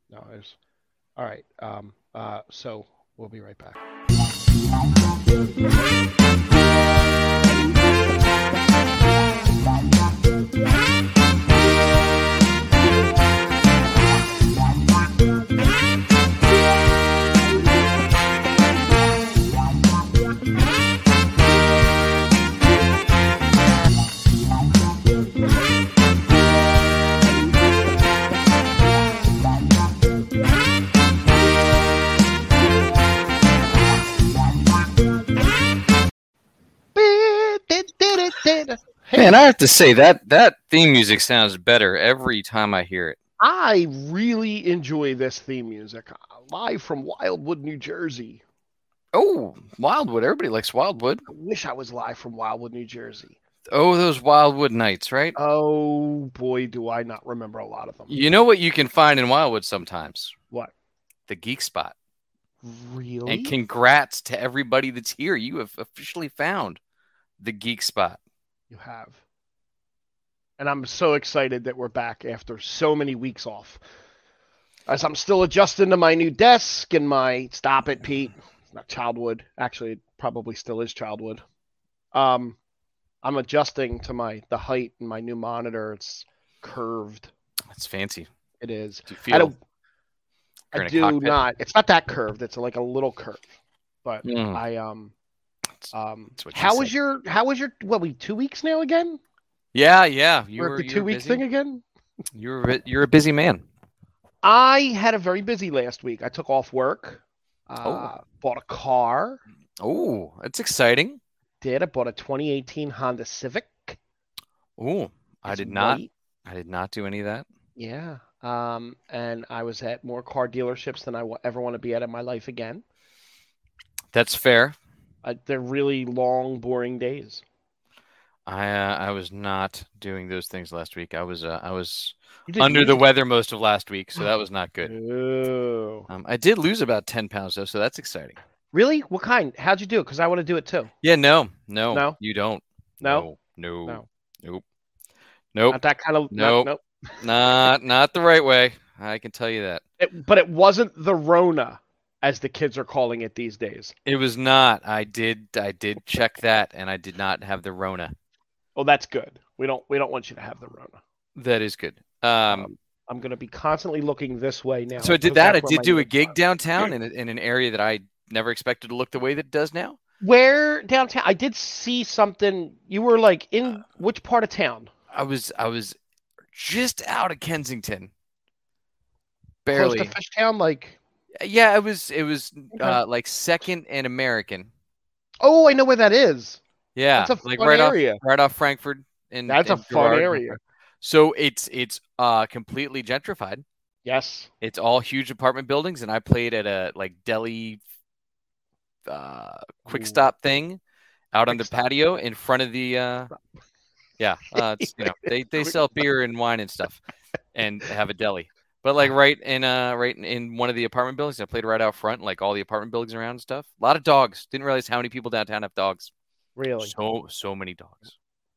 No, it's all right. So we'll be right back. Man, I have to say that theme music sounds better every time I hear it. I really enjoy this theme music. Live from Wildwood, New Jersey. Oh, Wildwood. Everybody likes Wildwood. I wish I was live from Wildwood, New Jersey. Oh, those Wildwood nights, right? Oh, boy, do I not remember a lot of them. You know what you can find in Wildwood sometimes? What? The Geek Spot. Really? And congrats to everybody that's here. You have officially found the Geek Spot. You have. And I'm so excited that we're back after so many weeks off. As I'm still adjusting to my new desk and my... Stop it, Pete. It's not Childwood. Actually, it probably still is Childwood. I'm adjusting to the height in my new monitor. It's curved. That's fancy. It is. Do you feel I do not. It's not that curved. It's like a little curve. But how was your what, 2 weeks now again? Yeah. We're at the 2 weeks thing again? You're a busy man. I had a very busy last week. I took off work. Bought a car. Oh, that's exciting. I bought a 2018 Honda Civic. Oh, I did not do any of that. Yeah. And I was at more car dealerships than I ever want to be at in my life again. That's fair. They're really long, boring days. I was not doing those things last week. I was under the weather most of last week, so that was not good. Ooh. I did lose about 10 pounds though, so that's exciting. Really? What kind? How'd you do it? Because I want to do it too. Yeah, no, you don't. No. Nope. Not that kind of. Nope. Not the right way. I can tell you that. But it wasn't the Rona, as the kids are calling it these days. It was not. I did check that, and I did not have the Rona. Oh, that's good. We don't want you to have the Rona. That is good. I'm going to be constantly looking this way now. So I did that. I did do a gig downtown in an area that I never expected to look the way that it does now. Where downtown? I did see something. You were like in which part of town? I was just out of Kensington. Barely. Close to Fishtown, like. Yeah, it was like Second and American. Oh, I know where that is. Yeah, that's a like fun area. Right off Frankfurt. That's a fun area. So it's completely gentrified. Yes. It's all huge apartment buildings, and I played at a like deli quick stop thing out on the patio in front of the it's, they sell beer and wine and stuff and have a deli. But like right in one of the apartment buildings, I played right out front, like all the apartment buildings around and stuff. A lot of dogs. Didn't realize how many people downtown have dogs. Really? So many dogs.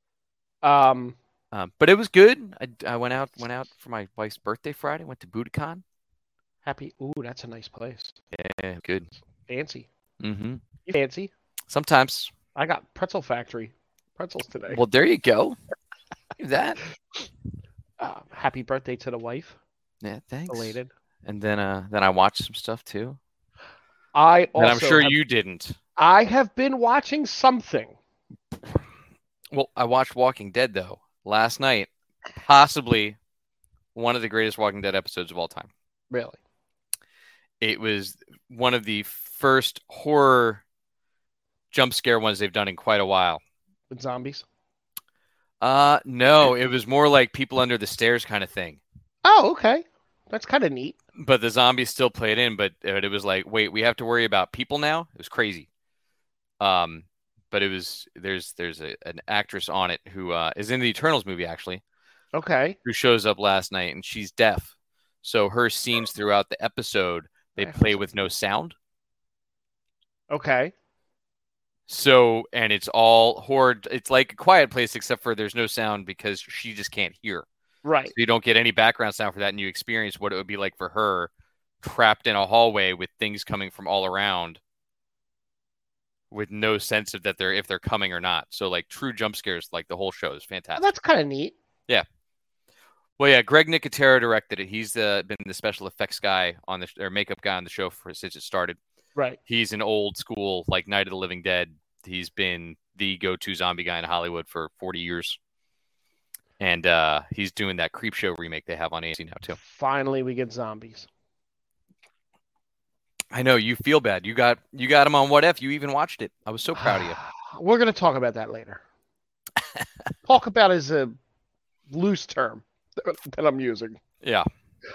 But it was good. I went out for my wife's birthday Friday. Went to Budokan. Ooh, that's a nice place. Yeah, good. Fancy. Mm-hmm. You fancy? Sometimes. I got Pretzel Factory pretzels today. Well, there you go. that. Happy birthday to the wife. Yeah, thanks. Elated. And then I watched some stuff too. I'm sure you didn't. I have been watching something. Well, I watched Walking Dead though last night. Possibly one of the greatest Walking Dead episodes of all time. Really? It was one of the first horror jump scare ones they've done in quite a while. With zombies? No, it was more like people under the stairs kind of thing. Oh, okay. That's kind of neat. But the zombies still played in, but it was like, wait, we have to worry about people now? It was crazy. But it was there's an actress on it who is in the Eternals movie actually. Okay. Who shows up last night, and she's deaf. So her scenes throughout the episode, they play with no sound. Okay. So, and it's all horror. It's like a quiet place, except for there's no sound because she just can't hear. Right. So you don't get any background sound for that, and you experience what it would be like for her trapped in a hallway with things coming from all around with no sense of if they're coming or not. So like true jump scares, like the whole show is fantastic. That's kind of neat. Yeah. Well, yeah, Greg Nicotero directed it. He's been the special effects guy or makeup guy on the show since it started. Right. He's an old school, like Night of the Living Dead. He's been the go-to zombie guy in Hollywood for 40 years. And he's doing that Creepshow remake they have on AMC now, too. Finally, we get zombies. I know, you feel bad. You got him on What If. You even watched it. I was so proud of you. We're going to talk about that later. Talk about is a loose term that I'm using. Yeah.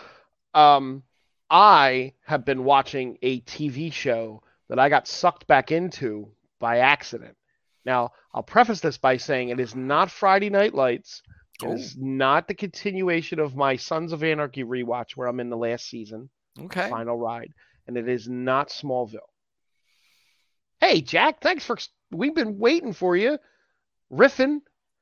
I have been watching a TV show that I got sucked back into by accident. Now, I'll preface this by saying it is not Friday Night Lights. It is not the continuation of my Sons of Anarchy rewatch where I'm in the last season. Okay. Final ride. And it is not Smallville. Hey, Jack, thanks for... We've been waiting for you. Riffing.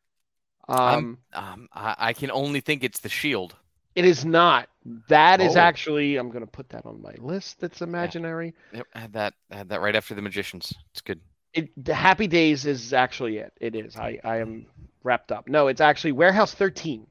I can only think it's The Shield. It is not. That is actually... I'm going to put that on my list that's imaginary. Yep, I had that right after The Magicians. It's good. The Happy Days is actually it. It is. I am wrapped up. No, it's actually Warehouse 13.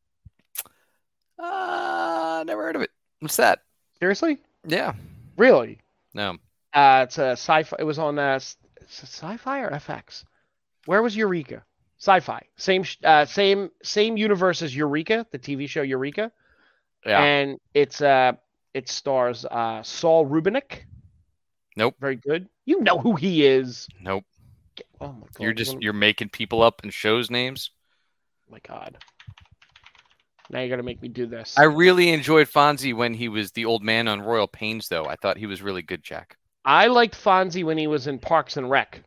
Never heard of it. What's that? Seriously? Yeah. Really? No. It's a sci-fi. It was on Sci-Fi or FX. Where was Eureka? Sci-Fi. Same universe as Eureka, the TV show Eureka. Yeah. And it stars Saul Rubinek. Nope. Very good. You know who he is. Nope. Oh my god. You're making people up and shows names. Oh my god. Now you're gonna make me do this. I really enjoyed Fonzie when he was the old man on Royal Pains, though. I thought he was really good, Jack. I liked Fonzie when he was in Parks and Rec.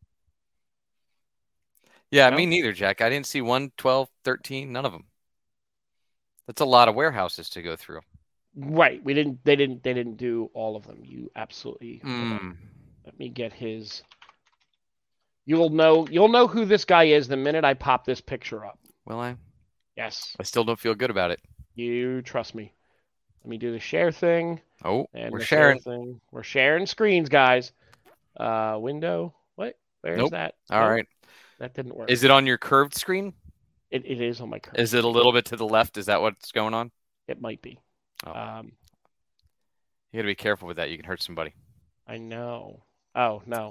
Yeah, me neither, Jack. I didn't see 1, 12, 13, none of them. That's a lot of warehouses to go through. Right. They didn't do all of them. You absolutely. Let me get his. You'll know who this guy is the minute I pop this picture up. Will I? Yes. I still don't feel good about it. You trust me. Let me do the share thing. Oh, and we're sharing. We're sharing screens, guys. Window. What? Where's that? All right. That didn't work. Is it on your curved screen? It is on my curved. Is it a little bit to the left? Is that what's going on? It might be. Oh. You got to be careful with that. You can hurt somebody. I know. Oh, no.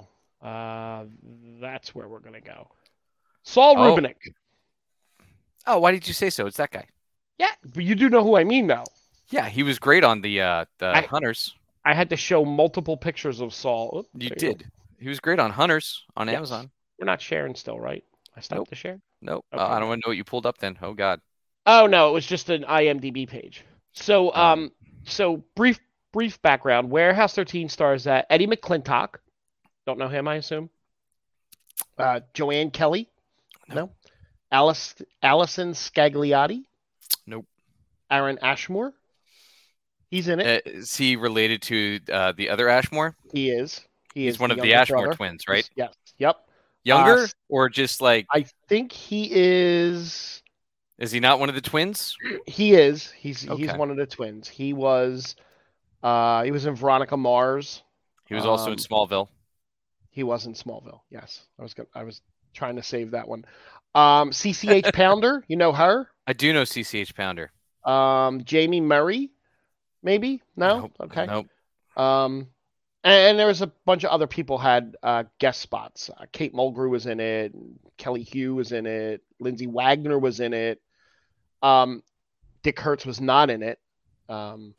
That's where we're going to go. Saul Rubinek. Oh, why did you say so? It's that guy. Yeah, but you do know who I mean, though. Yeah, he was great on the Hunters. I had to show multiple pictures of Saul. You did. He was great on Hunters on Amazon. We're not sharing still, right? I stopped the share? Nope. Okay. I don't want to know what you pulled up then. Oh, God. Oh, no, it was just an IMDb page. So, so brief background. Warehouse 13 stars Eddie McClintock. Don't know him, I assume. Joanne Kelly. No. Allison Scagliotti. Nope. Aaron Ashmore. He's in it. Is he related to the other Ashmore? He is. He's one of the Ashmore twins, right? Yes. Yep. Younger or just like? I think he is. Is he not one of the twins? He is. He's one of the twins. He was in Veronica Mars. He was also in Smallville. He was in Smallville. Yes. I was trying to save that one. CCH Pounder, you know her? I do know CCH Pounder. Jamie Murray, maybe? No? Nope. Okay. Nope. And there was a bunch of other people had guest spots. Kate Mulgrew was in it. Kelly Hugh was in it. Lindsay Wagner was in it. Dick Hertz was not in it. Well,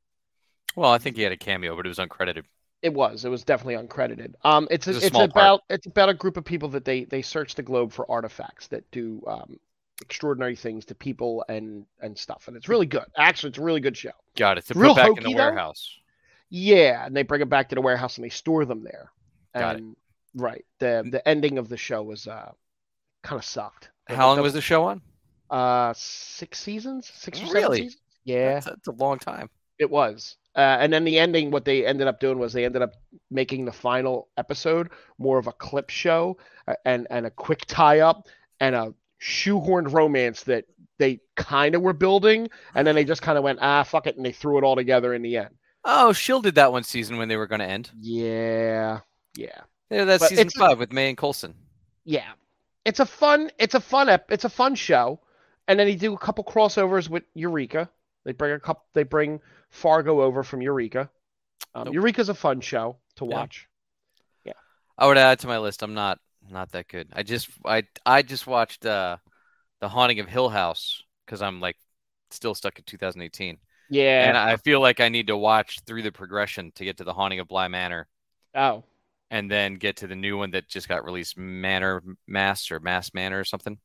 I think he had a cameo, but it was uncredited. It was definitely uncredited. It's about a group of people that they search the globe for artifacts that do extraordinary things to people and stuff, and it's really good. Actually, it's a really good show. Got it. To put back in the warehouse. Yeah, and they bring it back to the warehouse and they store them there. Got it. Right. The ending of the show was kind of sucked. How long was the show on? 6 seasons. 6 or 7 Really? seasons. Yeah, that's a long time. It was. And then the ending, what they ended up doing was they ended up making the final episode more of a clip show and a quick tie-up and a shoehorned romance that they kind of were building, and then they just kind of went, fuck it, and they threw it all together in the end. Oh, Shield did that one season when they were going to end. Yeah. Yeah, that's But season 5 with May and Coulson. Yeah, it's a fun show, and then they do a couple crossovers with Eureka. They bring Fargo over from Eureka. Nope. Eureka's a fun show to watch. Yeah, I would add to my list. I'm not that good. I just watched The Haunting of Hill House because I'm like still stuck in 2018. Yeah, and I feel like I need to watch through the progression to get to The Haunting of Bly Manor. Oh. And then get to the new one that just got released, Mass Manor or something.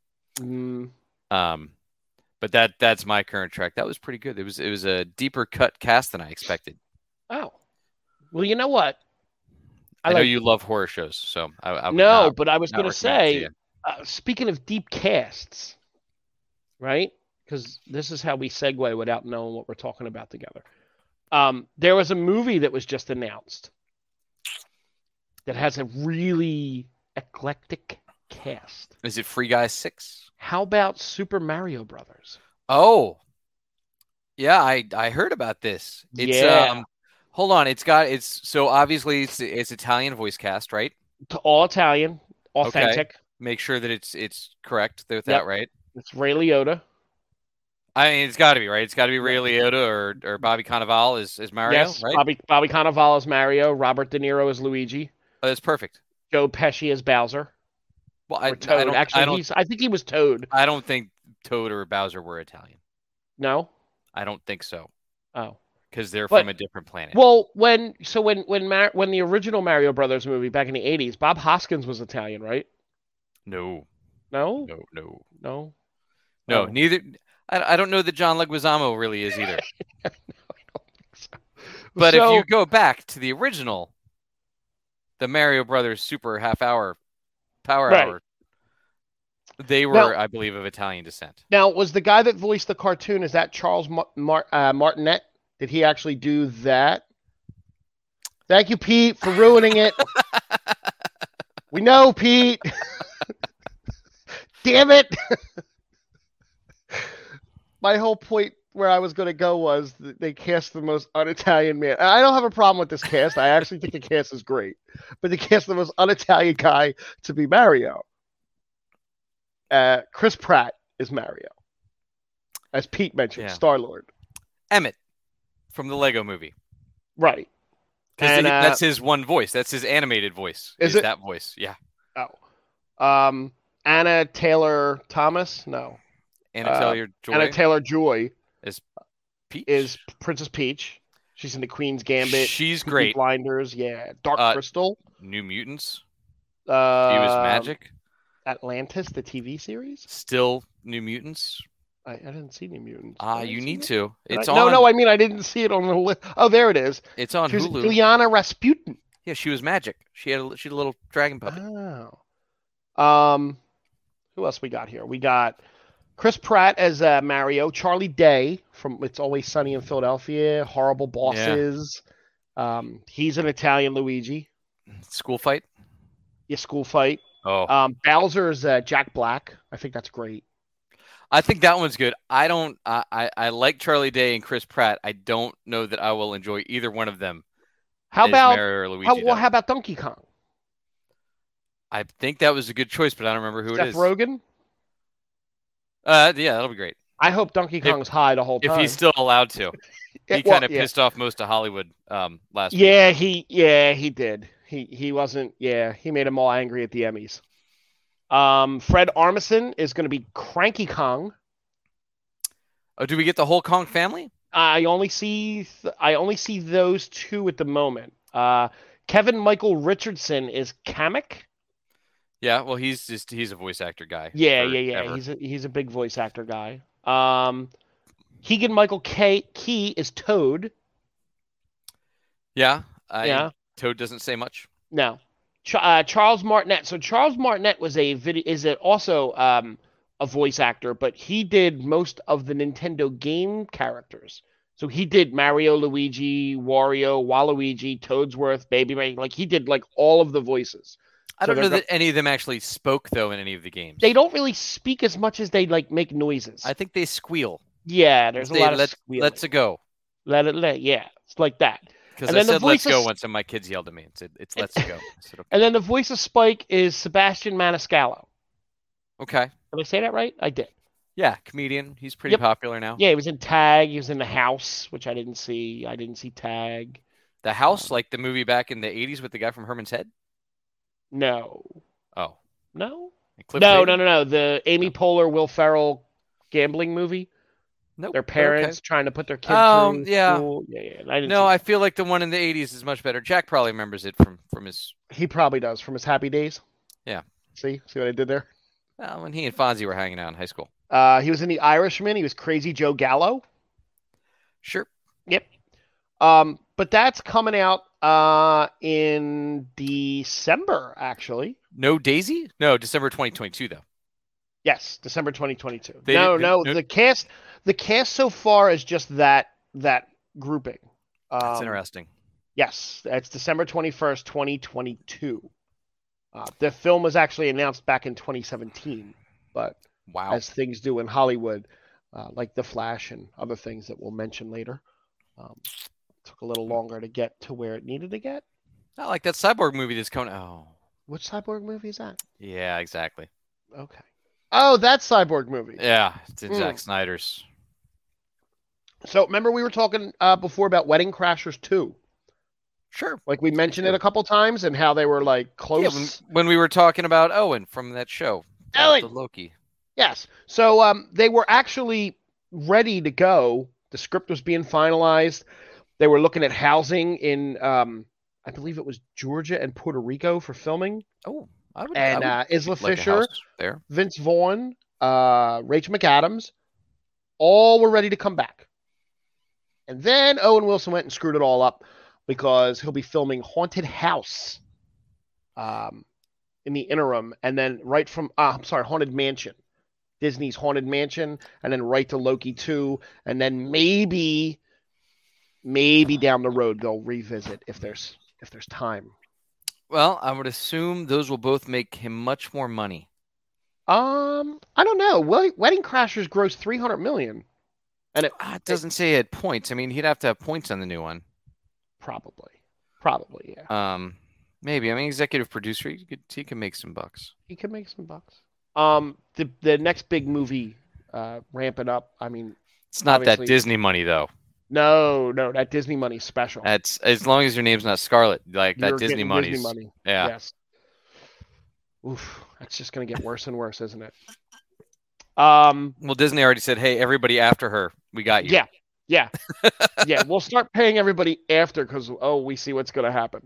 But that's my current track. That was pretty good. It was a deeper cut cast than I expected. Oh, well, you know what? I know you love horror shows, so but I was going to say, speaking of deep casts, right? Because this is how we segue without knowing what we're talking about together. There was a movie that was just announced that has a really eclectic cast. Is it Free Guy 6? How about Super Mario Brothers? Oh, yeah, I heard about this. It's hold on, so obviously it's Italian voice cast, right? All Italian, authentic. Okay. Make sure that it's correct with that, right? It's Ray Liotta. I mean, it's got to be right. It's got to be Ray Liotta or Bobby Cannavale is Mario, yes, right? Bobby Cannavale is Mario. Robert De Niro is Luigi. Oh, that's perfect. Joe Pesci is Bowser. Well, I think he was Toad. I don't think Toad or Bowser were Italian. No, I don't think so. Oh, because they're from a different planet. Well, when the original Mario Brothers movie back in the 80s, Bob Hoskins was Italian, right? No. Neither. I don't know that John Leguizamo really is either. No, I don't think so. But if you go back to the original, the Mario Brothers Super Power Hour, they were, I believe, of Italian descent. Now, was the guy that voiced the cartoon, is that Charles Martinet? Did he actually do that? Thank you, Pete, for ruining it. We know, Pete. Damn it. My whole point where I was going to go was that they cast the most un-Italian man. I don't have a problem with this cast. I actually think the cast is great. But they cast the most un-Italian guy to be Mario. Chris Pratt is Mario. As Pete mentioned, Star-Lord. Emmett from the Lego movie. Right. Because that's his one voice. That's his animated voice. Is it? That voice, yeah. Oh. Anna Taylor-Thomas? No. Anna Taylor-Joy is Peach? Is Princess Peach. She's in the Queen's Gambit. She's great. Blinders, Dark Crystal. New Mutants. She was Magic. Atlantis, the TV series. Still New Mutants. I didn't see New Mutants. You need to. It's on. No, I mean I didn't see it on the list. Oh, there it is. It's on Hulu. Ilyana Rasputin. Yeah, she was Magic. She had a little dragon puppet. Oh. Who else we got here? We got Chris Pratt as Mario, Charlie Day from It's Always Sunny in Philadelphia, Horrible Bosses. Yeah. He's an Italian Luigi. School Fight? Yeah, School Fight. Oh. Bowser's Jack Black. I think that's great. I think that one's good. I like Charlie Day and Chris Pratt. I don't know that I will enjoy either one of them. How about Mario or Luigi? How about Donkey Kong? I think that was a good choice, but I don't remember who it is. Seth Rogen? Yeah, that'll be great. I hope Donkey Kong's high the whole time. If he's still allowed to. He kind of pissed off most of Hollywood last week. He did. He wasn't. Yeah, he made them all angry at the Emmys. Fred Armisen is going to be Cranky Kong. Oh, do we get the whole Kong family? I only see those two at the moment. Kevin Michael Richardson is Kamek. Yeah, well, he's a voice actor guy. Yeah. He's a big voice actor guy. Keegan Michael Key is Toad. Yeah. Toad doesn't say much. No. Charles Martinet. So Charles Martinet is also a voice actor, but he did most of the Nintendo game characters. So he did Mario, Luigi, Wario, Waluigi, Toadsworth, Baby Ray. Like he did like all of the voices. I don't know that any of them actually spoke though in any of the games. They don't really speak as much as they like make noises. I think they squeal. Yeah, there's a lot of squealing. Let's go. Yeah, it's like that. Because And I then the said let's voice go of once, and my kids yelled at me and said it's let's go. I said okay. and then the voice of Spike is Sebastian Maniscalco. Okay. Did I say that right? I did. Yeah, comedian. He's pretty Yep. popular now. Yeah, he was in Tag. He was in The House, which I didn't see. I didn't see Tag. The House, like the movie back in the 80s with the guy from Herman's Head? No. Oh. No? And Cliff No, Clavin? no, no, no. The Amy Poehler, Will Ferrell gambling movie. Nope. Their but parents okay. tue to put their kid through Yeah. school. Yeah. I didn't No, see I that. feel like the one in the 80s is much better. Jack probably remembers it from his. He probably does from his Happy Days. Yeah. See what I did there? When he and Fonzie were hanging out in high school. He was in The Irishman. He was Crazy Joe Gallo. Sure. Yep. But that's coming out in December, actually. No Daisy? No, December 2022 though. Yes, December 2022. They No, didn't- the cast so far is just that grouping. That's interesting. Yes, it's December 21st, 2022. The film was actually announced back in 2017, but Wow. as things do in Hollywood, like The Flash and other things that we'll mention later, took a little longer to get to where it needed to get. Not like that Cyborg movie that's coming. Oh. Which Cyborg movie is that? Yeah, exactly. Okay. Oh, that Cyborg movie. Yeah, it's in Zack Snyder's. So remember we were talking before about Wedding Crashers 2. Sure. Like we mentioned it a couple times and how they were like close. Yeah, when we were talking about Owen from that show. Owen! The Loki. Yes. So they were actually ready to go. The script was being finalized. They were looking at housing in, I believe it was Georgia and Puerto Rico for filming. Oh, I would. Isla like Fisher, there. Vince Vaughn, Rachel McAdams, all were ready to come back. And then Owen Wilson went and screwed it all up because he'll be filming Haunted House in the interim. And then Haunted Mansion. Disney's Haunted Mansion. And then right to Loki 2. And then maybe down the road they'll revisit if there's time. Well, I would assume those will both make him much more money. I don't know. Wedding Crashers grossed $300 million. And it doesn't say it had points. I mean, he'd have to have points on the new one. Probably, yeah. Maybe. I mean, executive producer, he can make some bucks. He can make some bucks. The next big movie ramping up. I mean, it's not that Disney money though. No, that Disney money's special. That's as long as your name's not Scarlet, like that Disney money. Yeah. Yes. Oof, that's just gonna get worse and worse, isn't it? Well, Disney already said, "Hey, everybody after her, we got you." Yeah. We'll start paying everybody after because we see what's gonna happen.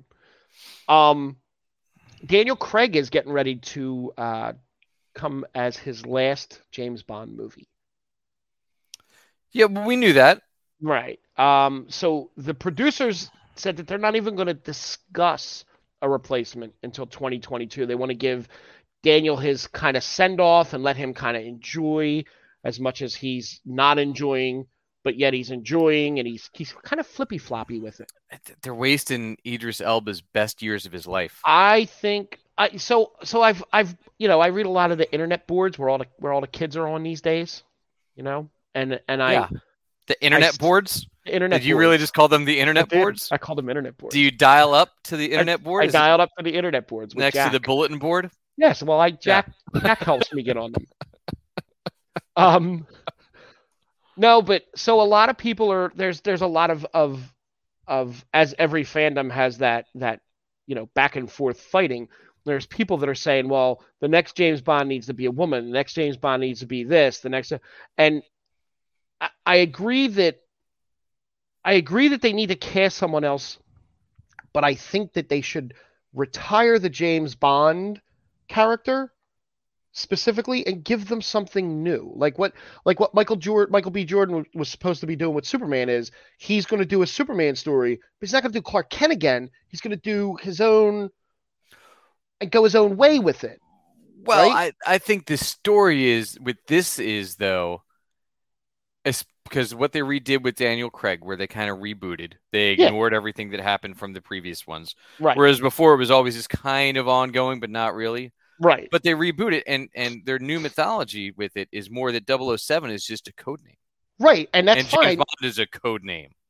Daniel Craig is getting ready to come as his last James Bond movie. Yeah, we knew that. Right. So the producers said that they're not even going to discuss a replacement until 2022. They want to give Daniel his kind of send-off and let him kind of enjoy as much as he's not enjoying, but yet he's enjoying, and he's kind of flippy-floppy with it. They're wasting Idris Elba's best years of his life. I think so I've I read a lot of the internet boards where all the kids are on these days, and the internet boards. Internet. Did you really just call them the internet boards? I call them internet boards. Do you dial up to the internet board? I dialed up to the internet boards with next Jack. to the bulletin board. Yes, well, Jack helps me get on them. No, but so a lot of people are there's a lot of as every fandom has that back and forth fighting. There's people that are saying, well, the next James Bond needs to be a woman. The next James Bond needs to be this. And I agree that they need to cast someone else, but I think that they should retire the James Bond character specifically and give them something new. Like what Michael B. Jordan was supposed to be doing with Superman is he's going to do a Superman story, but he's not going to do Clark Kent again. He's going to do his own and go his own way with it. Well, right? I think the story is though, because what they redid with Daniel Craig, where they kind of rebooted, they ignored everything that happened from the previous ones. Right. Whereas before it was always just kind of ongoing, but not really. Right. But they reboot it, and their new mythology with it is more that 007 is just a code name. Right, and that's and fine. James Bond is a code name.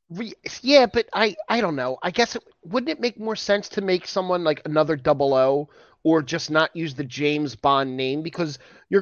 Yeah, but I don't know. I guess wouldn't it make more sense to make someone like another Double O, or just not use the James Bond name, because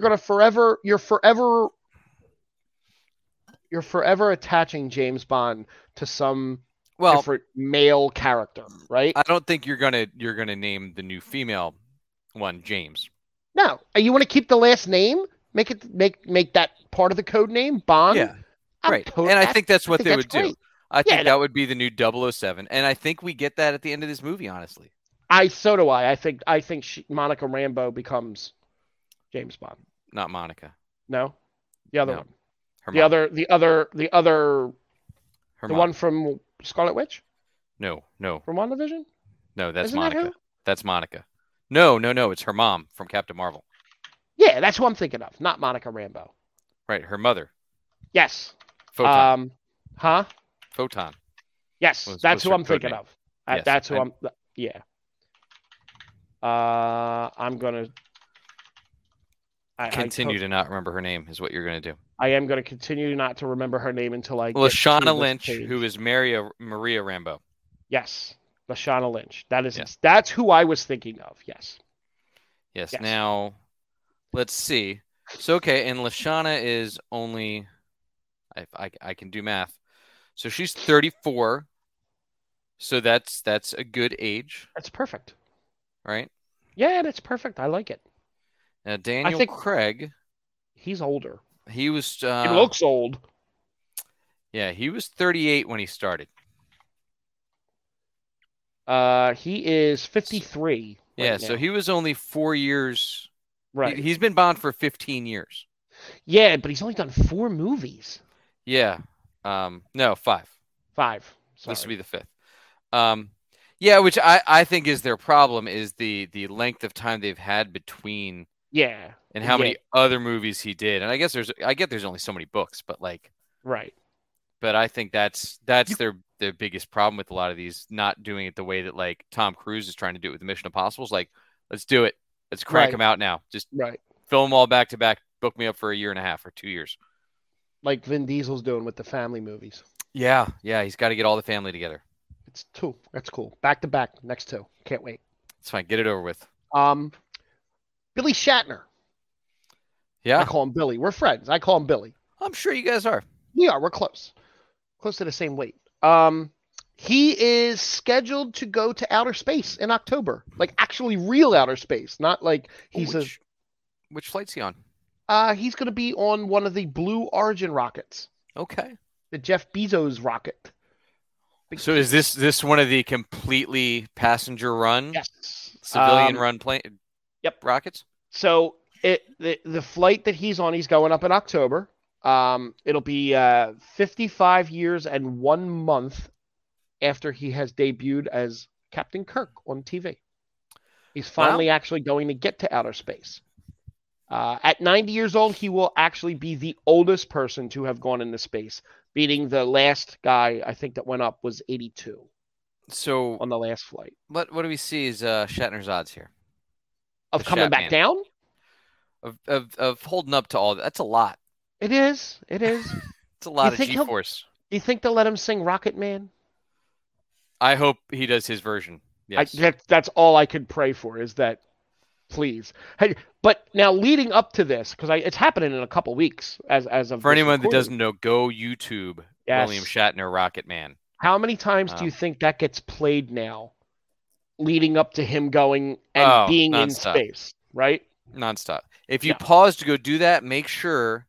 you're forever attaching James Bond to some Well, different male character, right? I don't think you're gonna name the new female one James. No, you want to keep the last name, make that part of the code name Bond. Yeah, right. And I think that's I what think they that's would do. great. I Yeah, think that would be the new 007, and I think we get that at the end of this movie. Honestly, so do I. I think Monica Rambeau becomes James Bond. not Monica. No, the other No, one. her The mom. other, Her the mom. one from Scarlet Witch No, no, from WandaVision. no. That's Isn't that Monica. who? That's Monica. No, no, no. It's her mom from Captain Marvel. Yeah, that's who I'm thinking of. Not Monica Rambeau. Right. Her mother. Yes. Photon. Huh? Photon. Yes, that's Was who her I'm code thinking name. of. Yes. That's who I'm. Yeah. I'm gonna. Continue to not remember her name is what you're gonna do. I am gonna continue not to remember her name until I get to Lashana this Lynch, page. who is Maria Rambeau. Yes, Lashana Lynch. Yeah. That's who I was thinking of. Yes. Yes. Yes. Now, let's see. So okay, and Lashana is only. I can do math. So she's 34. So that's a good age, That's perfect. right? Yeah, that's perfect. I like it. Now Daniel think- Craig, He's older. he was. He looks old. Yeah, he was 38 when he started. He is 53. Yeah, right so now. he was only 4 years. Right. He's been Bond for 15 years. Yeah, but he's only done 4 movies. Yeah. No, 5. 5. Sorry. This will be the 5th. Yeah, which I think is their problem, is the length of time they've had between. Yeah. And how many other movies he did. And I get there's only so many books, but like. Right. But I think that's their biggest problem with a lot of these, not doing it the way that like Tom Cruise is trying to do it with the Mission Impossible. Like, let's do it. Let's crank them out now. Just film them all back to back. Book me up for a year and a half or 2 years. Like Vin Diesel's doing with the family movies. Yeah. He's got to get all the family together. It's 2. That's cool. Back to back. Next 2. Can't wait. It's fine. Get it over with. Billy Shatner. Yeah. I call him Billy. We're friends. I call him Billy. I'm sure you guys are. We are. We're close. Close to the same weight. He is scheduled to go to outer space in October. Like actually real outer space, not like which flight's he on? He's going to be on one of the Blue Origin rockets. Okay. The Jeff Bezos rocket. So is this one of the completely passenger run? Yes. Civilian run plane? Yep. Rockets? So the flight that he's on, he's going up in October. It'll be 55 years and 1 month after he has debuted as Captain Kirk on TV. He's finally actually going to get to outer space. At 90 years old, he will actually be the oldest person to have gone into space, beating the last guy I think that went up was 82. So on the last flight. What do we see as Shatner's odds here? Of coming back down? Of holding up to all that. That's a lot. It is. It's a lot of G-force. Do you think they'll let him sing Rocket Man? I hope he does his version. Yes. That's all I could pray for, is that, please. Hey, but now leading up to this, because it's happening in a couple weeks as of for anyone that doesn't know, go YouTube William Shatner Rocket Man. How many times do you think that gets played now, leading up to him going and being non-stop. in space, right? Nonstop. If you pause to go do that, make sure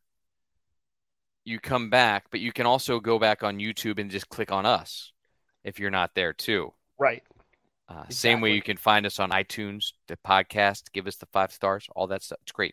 you come back, but you can also go back on YouTube and just click on us if you're not there too. Right. Exactly. Same way you can find us on iTunes, the podcast, give us the 5 stars, all that stuff. It's great.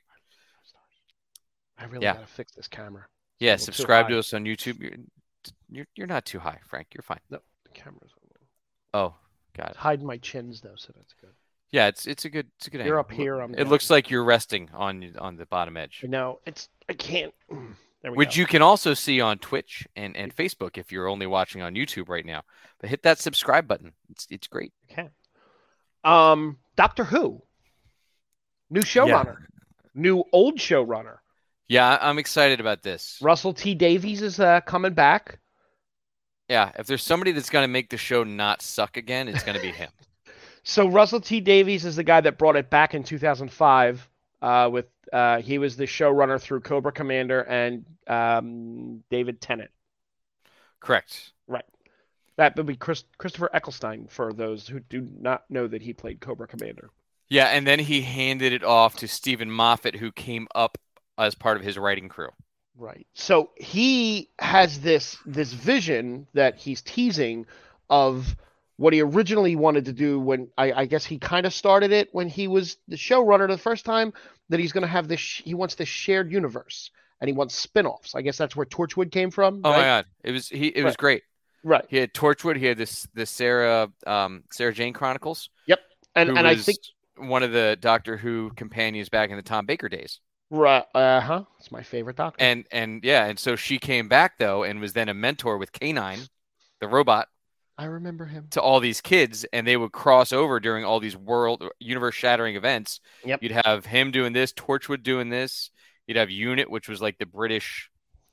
I really got to fix this camera. Yeah, subscribe to us on YouTube. You're not too high, Frank. You're fine. No, the camera's Oh, got it. It's hiding my chins though, so that's good. Yeah, it's a good You're angle. up here. It looks like you're resting on the bottom edge. No, I can't. There we Which go. you can also see on Twitch and Facebook if you're only watching on YouTube right now. But hit that subscribe button. It's great. Okay. Doctor Who. New showrunner. New old showrunner. Yeah, I'm excited about this. Russell T Davies is coming back. Yeah, if there's somebody that's going to make the show not suck again, it's going to be him. So Russell T Davies is the guy that brought it back in 2005. He was the showrunner through Cobra Commander and David Tennant. Correct. Right. That would be Christopher Eccleston for those who do not know that he played Cobra Commander. Yeah, and then he handed it off to Stephen Moffat, who came up as part of his writing crew. Right. So he has this vision that he's teasing of what he originally wanted to do when I guess he kind of started it when he was the showrunner the first time, that he's going to have this, he wants this shared universe and he wants spin-offs. I guess that's where Torchwood came from. Oh right? my God. It was great. Right. He had Torchwood. He had the Sarah Jane Chronicles. Yep. And I think one of the Doctor Who companions back in the Tom Baker days. Right. It's my favorite Doctor. And so she came back though and was then a mentor with K9, the robot. I remember him. To all these kids, and they would cross over during all these universe-shattering events. Yep. You'd have him doing this, Torchwood doing this. You'd have UNIT, which was like the British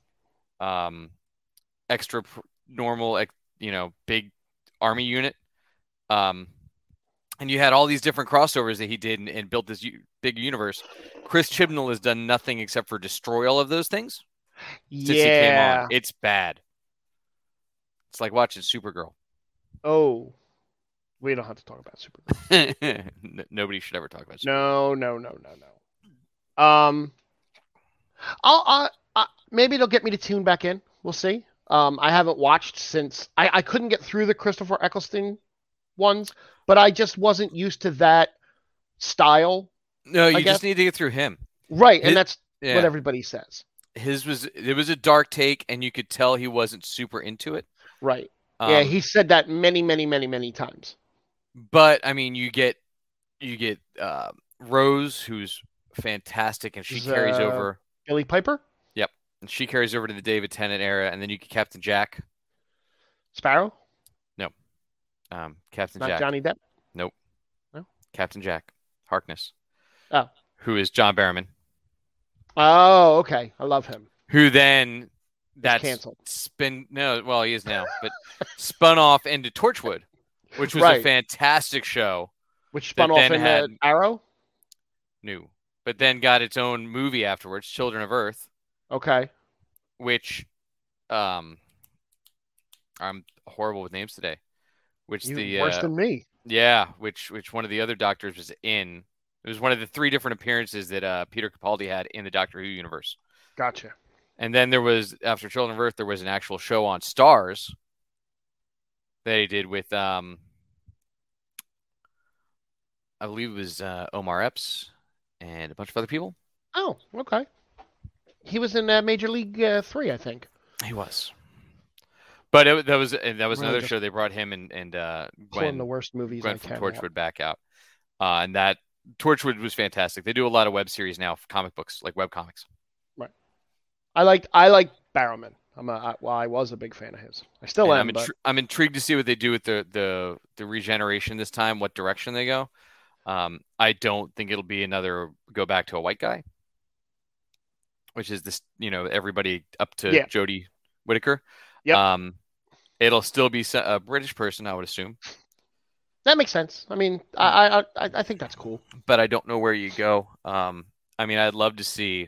extra normal, big army unit. And you had all these different crossovers that he did and built this big universe. Chris Chibnall has done nothing except for destroy all of those things since he came on. It's bad. It's like watching Supergirl. Oh, we don't have to talk about Supergirl. Nobody should ever talk about Supergirl. No. I'll maybe it'll get me to tune back in. We'll see. I haven't watched since I couldn't get through the Christopher Eccleston ones, but I just wasn't used to that style. No, you just need to get through him. Right, and that's what everybody says. It was a dark take, and you could tell he wasn't super into it. Right. Yeah, he said that many, many, many, many times. But I mean, you get Rose, who's fantastic, and she carries over. Billie Piper. Yep, and she carries over to the David Tennant era, and then you get Captain Jack. Sparrow. No. Captain Not Jack. Johnny Depp. Nope. No. Captain Jack Harkness. Oh. Who is John Barrowman. Oh, okay. I love him. Who then that's canceled. He is now, but spun off into Torchwood, which was a fantastic show. Which spun off into Arrow? New. But then got its own movie afterwards, Children of Earth. Okay. Which I'm horrible with names today. Which worse than me. Yeah, which one of the other Doctors was in. It was one of the 3 different appearances that Peter Capaldi had in the Doctor Who universe. Gotcha. And then there was, after Children of Earth, there was an actual show on Stars that he did with, I believe it was Omar Epps and a bunch of other people. Oh, okay. He was in Major League 3, I think. He was. But that was another show. They brought him and Gwen, the worst movies Gwen from Torchwood back out. And that Torchwood was fantastic. They do a lot of web series now for comic books, like web comics. Right. I like Barrowman. I was a big fan of his. I still am. I'm intrigued to see what they do with the regeneration this time. What direction they go. I don't think it'll be another go back to a white guy, which is this. Everybody up to Jodie Whittaker. Yep. It'll still be a British person, I would assume. That makes sense. I mean, I think that's cool. But I don't know where you go. I mean, I'd love to see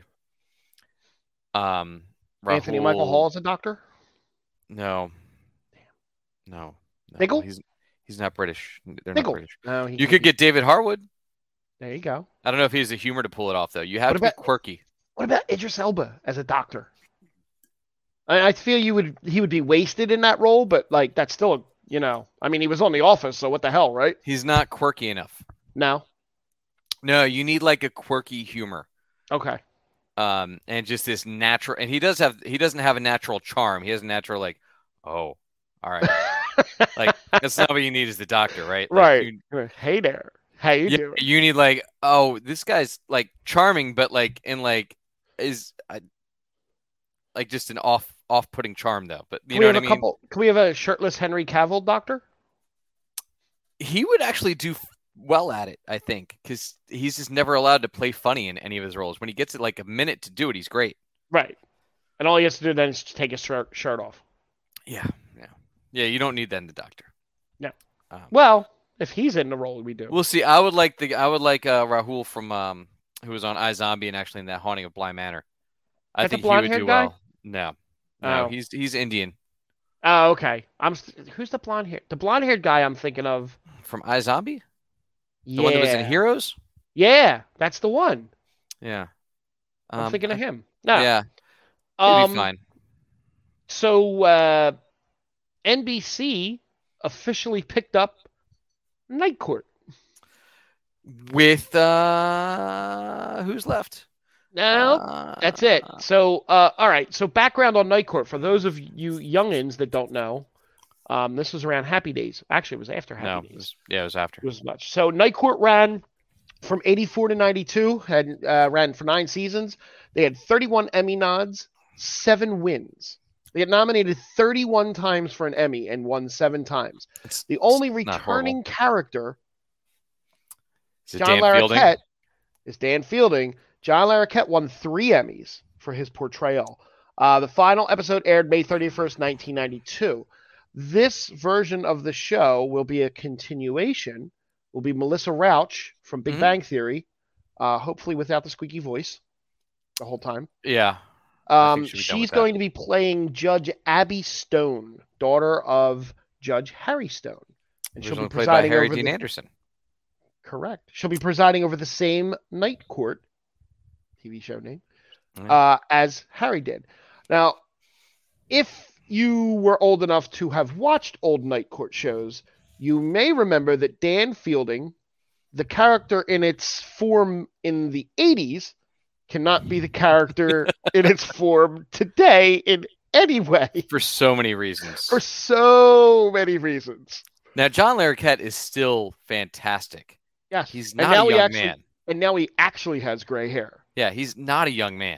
Anthony Michael Hall as a Doctor? No. No. Niggle? He's not British. They're Niggle. not British. No, you could get David Harwood. There you go. I don't know if he has the humor to pull it off, though. You have to be quirky. What about Idris Elba as a Doctor? I feel he would be wasted in that role, but like that's still I mean, he was on The Office, so what the hell, right? He's not quirky enough. No, you need like a quirky humor. Okay. And just this natural, and he doesn't have a natural charm. He has a natural like, oh, all right, like that's not what you need as the Doctor, right? Right. Hey there, how you doing? You need like, oh, this guy's like charming, but like is like just an off-putting charm though. But you know what I mean? Can we have a shirtless Henry Cavill Doctor? He would actually do well at it, I think, because he's just never allowed to play funny in any of his roles. When he gets it like a minute to do it, he's great. Right. And all he has to do then is take his shirt off. Yeah. Yeah, you don't need that in the Doctor. No. Well, if he's in the role, we do. We'll see. I would like Rahul from who was on iZombie and actually in that Haunting of Bly Manor. I think he would do guy? well. No, he's Indian. Oh, okay. Who's the blonde hair? The blonde haired guy I'm thinking of from iZombie. The one that was in Heroes. Yeah, that's the one. Yeah, I'm thinking of him. No. Yeah, he'll be fine. So NBC officially picked up Night Court with who's left? No, that's it. So, all right. So, background on Night Court for those of you youngins that don't know. This was around Happy Days. Actually, it was after Happy Days. It was after. It was much. So, Night Court ran from 84 to 92. Ran for 9 seasons. They had 31 Emmy nods, 7 wins. They get nominated 31 times for an Emmy and won 7 times. The only returning character, John Larroquette, is Dan Fielding. John Larroquette won 3 Emmys for his portrayal. The final episode aired May 31st, 1992. This version of the show will be a continuation. Will be Melissa Rauch from Big Bang Theory, hopefully without the squeaky voice the whole time. Yeah. She's going to be playing Judge Abby Stone, daughter of Judge Harry Stone. And she'll be presiding by Harry Dean Anderson. Correct. She'll be presiding over the same Night Court TV show name, as Harry did. Now, if you were old enough to have watched old Night Court shows, you may remember that Dan Fielding, the character in its form in the 80s, cannot be the character in its form today in any way. For so many reasons. Now, John Larroquette is still fantastic. Yes. He's not a young man. And now he actually has gray hair. Yeah, he's not a young man.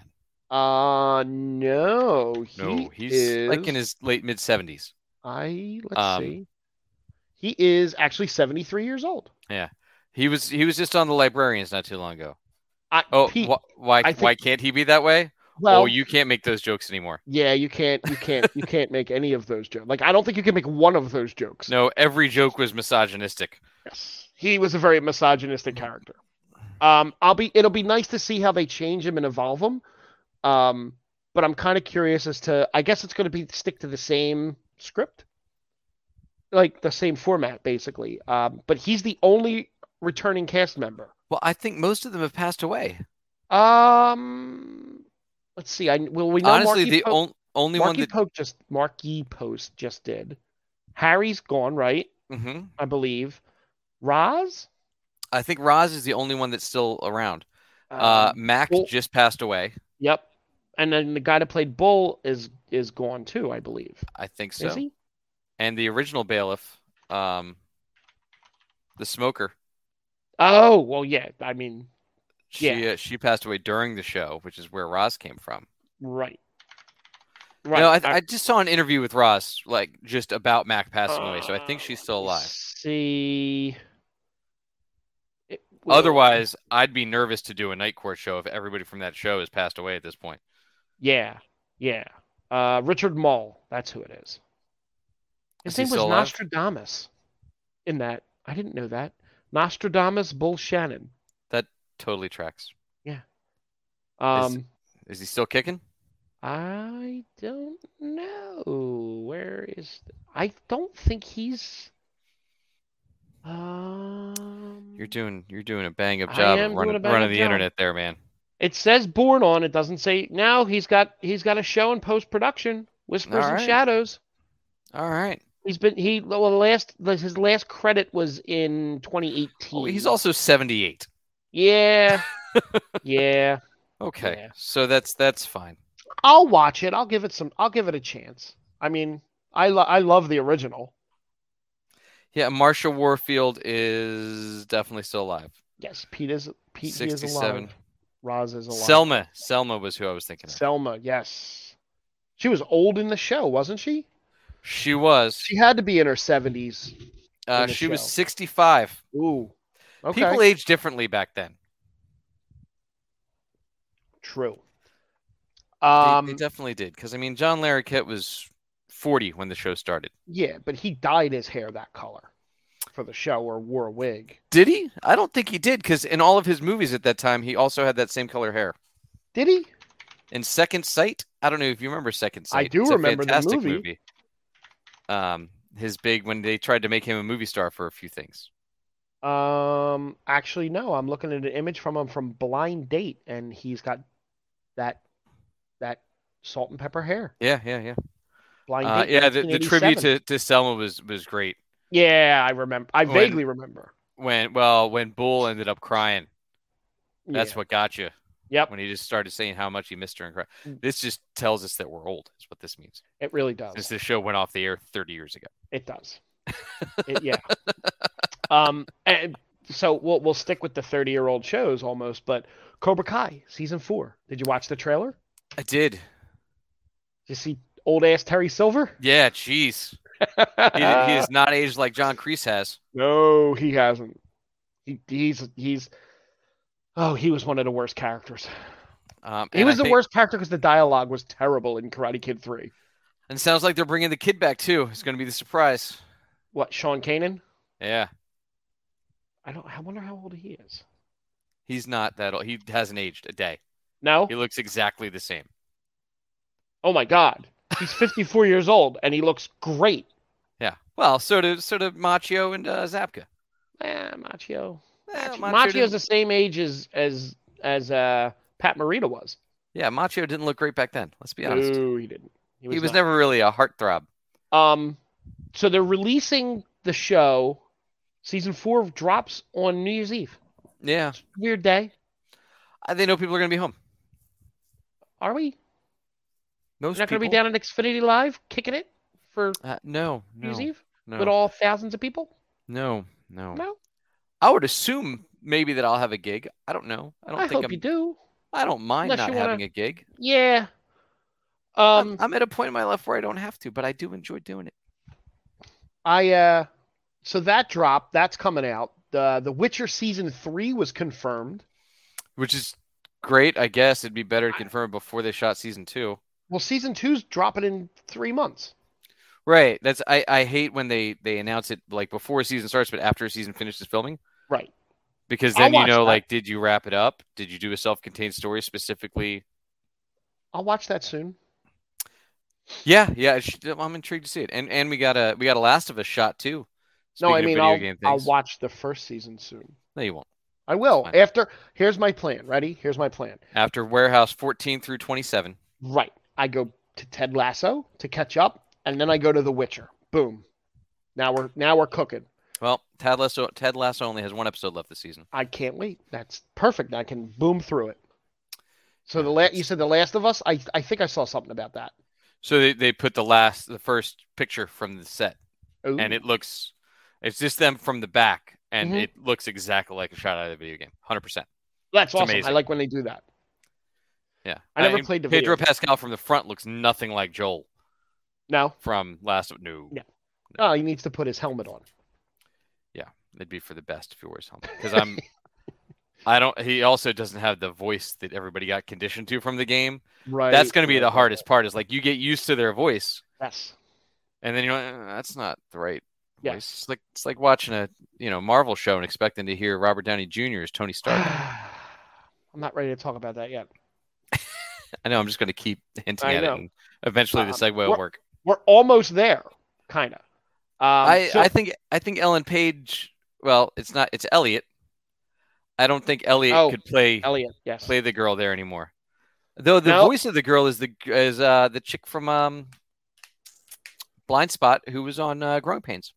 No. He's like in his late mid-70s. Let's see. He is actually 73 years old. Yeah. He was just on The Librarians not too long ago. Pete, why can't he be that way? Well, you can't make those jokes anymore. Yeah, you can't make any of those jokes. Like, I don't think you can make one of those jokes. No, every joke was misogynistic. Yes. He was a very misogynistic character. It'll be nice to see how they change him and evolve him. But I'm kind of curious as to, I guess it's going to stick to the same script, like the same format, basically. But he's the only returning cast member. Well, I think most of them have passed away. Let's see. We know honestly only one that Marky Post just did. Harry's gone, right? Mm-hmm. I believe. Roz? I think Roz is the only one that's still around. Mac just passed away. Yep. And then the guy that played Bull is gone too, I believe. I think so. Is he? And the original bailiff, the smoker. Oh, well, yeah. I mean, she passed away during the show, which is where Roz came from. Right. Right. No, I just saw an interview with Roz, like just about Mac passing away, so I think she's still alive. See. Otherwise, I'd be nervous to do a Night Court show if everybody from that show has passed away at this point. Yeah. Richard Mull, that's who it is. His name was Nostradamus in that. I didn't know that. Nostradamus Bull Shannon. That totally tracks. Yeah. Is he still kicking? I don't know. Where is... I don't think he's... You're doing a bang up job of running the internet there, man. It says Born On. It doesn't say now. He's got a show in post production, Whispers and Shadows. All right. His last credit was in 2018. Oh, he's also 78. Yeah. Yeah. Okay. Yeah. So that's fine. I'll watch it. I'll give it a chance. I mean, I love the original. Yeah, Marsha Warfield is definitely still alive. Yes, Pete is 67. Alive. Roz is alive. Selma was who I was thinking of. Selma, yes. She was old in the show, wasn't she? She was. She had to be in her 70s. She was 65. Ooh. Okay. People aged differently back then. True. They definitely did. Because, I mean, John Larroquette was 40 when the show started. Yeah, but he dyed his hair that color for the show or wore a wig. Did he? I don't think he did, because in all of his movies at that time, he also had that same color hair. Did he? In Second Sight, I don't know if you remember Second Sight. I do remember the fantastic movie. His big, when they tried to make him a movie star for a few things. Actually, no. I'm looking at an image from him from Blind Date, and he's got that salt and pepper hair. Yeah. Blind Date. Yeah, the tribute to Selma was great. Yeah, I remember. I vaguely remember. When Bull ended up crying. That's what got you. Yep. When he just started saying how much he missed her and cried. This just tells us that we're old, is what this means. It really does. Since the show went off the air 30 years ago. It does. Yeah. And so we'll stick with the 30-year-old shows almost, but Cobra Kai season 4. Did you watch the trailer? I did. Did you see old ass Terry Silver? Yeah, jeez. he has not aged like John Kreese has. No, he hasn't. He's he was one of the worst characters. He was the worst character because the dialogue was terrible in Karate Kid 3. And it sounds like they're bringing the kid back too. It's going to be the surprise. What, Sean Kanan? Yeah. I wonder how old he is. He's not that old. He hasn't aged a day. No? He looks exactly the same. Oh my God. He's 54 years old and he looks great. Yeah. Well, so do Machio and Zabka. Machio. Machio's the same age as Pat Morita was. Yeah, Machio didn't look great back then. Let's be honest. No, he didn't. He was never really a heartthrob. So they're releasing the show. Season 4 drops on New Year's Eve. Yeah. Weird day. They know people are going to be home. Are we? Most You're not going to be down at Xfinity Live kicking it for no. New Year's Eve? No. With all thousands of people? No. I would assume maybe that I'll have a gig. I don't know. I hope you do. I don't mind not having a gig. Yeah. I'm at a point in my life where I don't have to, but I do enjoy doing it. So that dropped. That's coming out. The Witcher season 3 was confirmed, which is great. I guess it'd be better to confirm before they shot season 2. Well, season 2's dropping in 3 months. Right. That's I hate when they announce it like before a season starts, but after a season finishes filming. Right. Because then like, did you wrap it up? Did you do a self-contained story specifically? I'll watch that soon. Yeah. I'm intrigued to see it. And we got a Last of Us shot too. No, I mean I'll watch the first season soon. No, you won't. I will. Here's my plan. Ready? Here's my plan. After Warehouse 14 through 27. Right. I go to Ted Lasso to catch up, and then I go to The Witcher. Boom. Now we're cooking. Well, Ted Lasso only has 1 episode left this season. I can't wait. That's perfect. I can boom through it. So you said The Last of Us? I think I saw something about that. So they put the first picture from the set. Ooh. And it's just them from the back, and it looks exactly like a shot out of the video game. 100%. That's awesome. Amazing. I like when they do that. Yeah. I never played the video. Pedro Pascal from the front looks nothing like Joel. No? From Last of No. Yeah. No, he needs to put his helmet on. Yeah, it'd be for the best if he wears helmet. Because he also doesn't have the voice that everybody got conditioned to from the game. Right. That's going to be the hardest part, is like you get used to their voice. Yes. And then that's not the right voice. Yes. It's like watching a Marvel show and expecting to hear Robert Downey Jr. as Tony Stark. I'm not ready to talk about that yet. I know. I'm just going to keep hinting at it, and eventually the segue will work. We're almost there, kind of. I think Ellen Page. Well, it's not. It's Elliot. I don't think Elliot could play the girl there anymore. Though the voice of the girl is the chick from Blind Spot, who was on Growing Pains.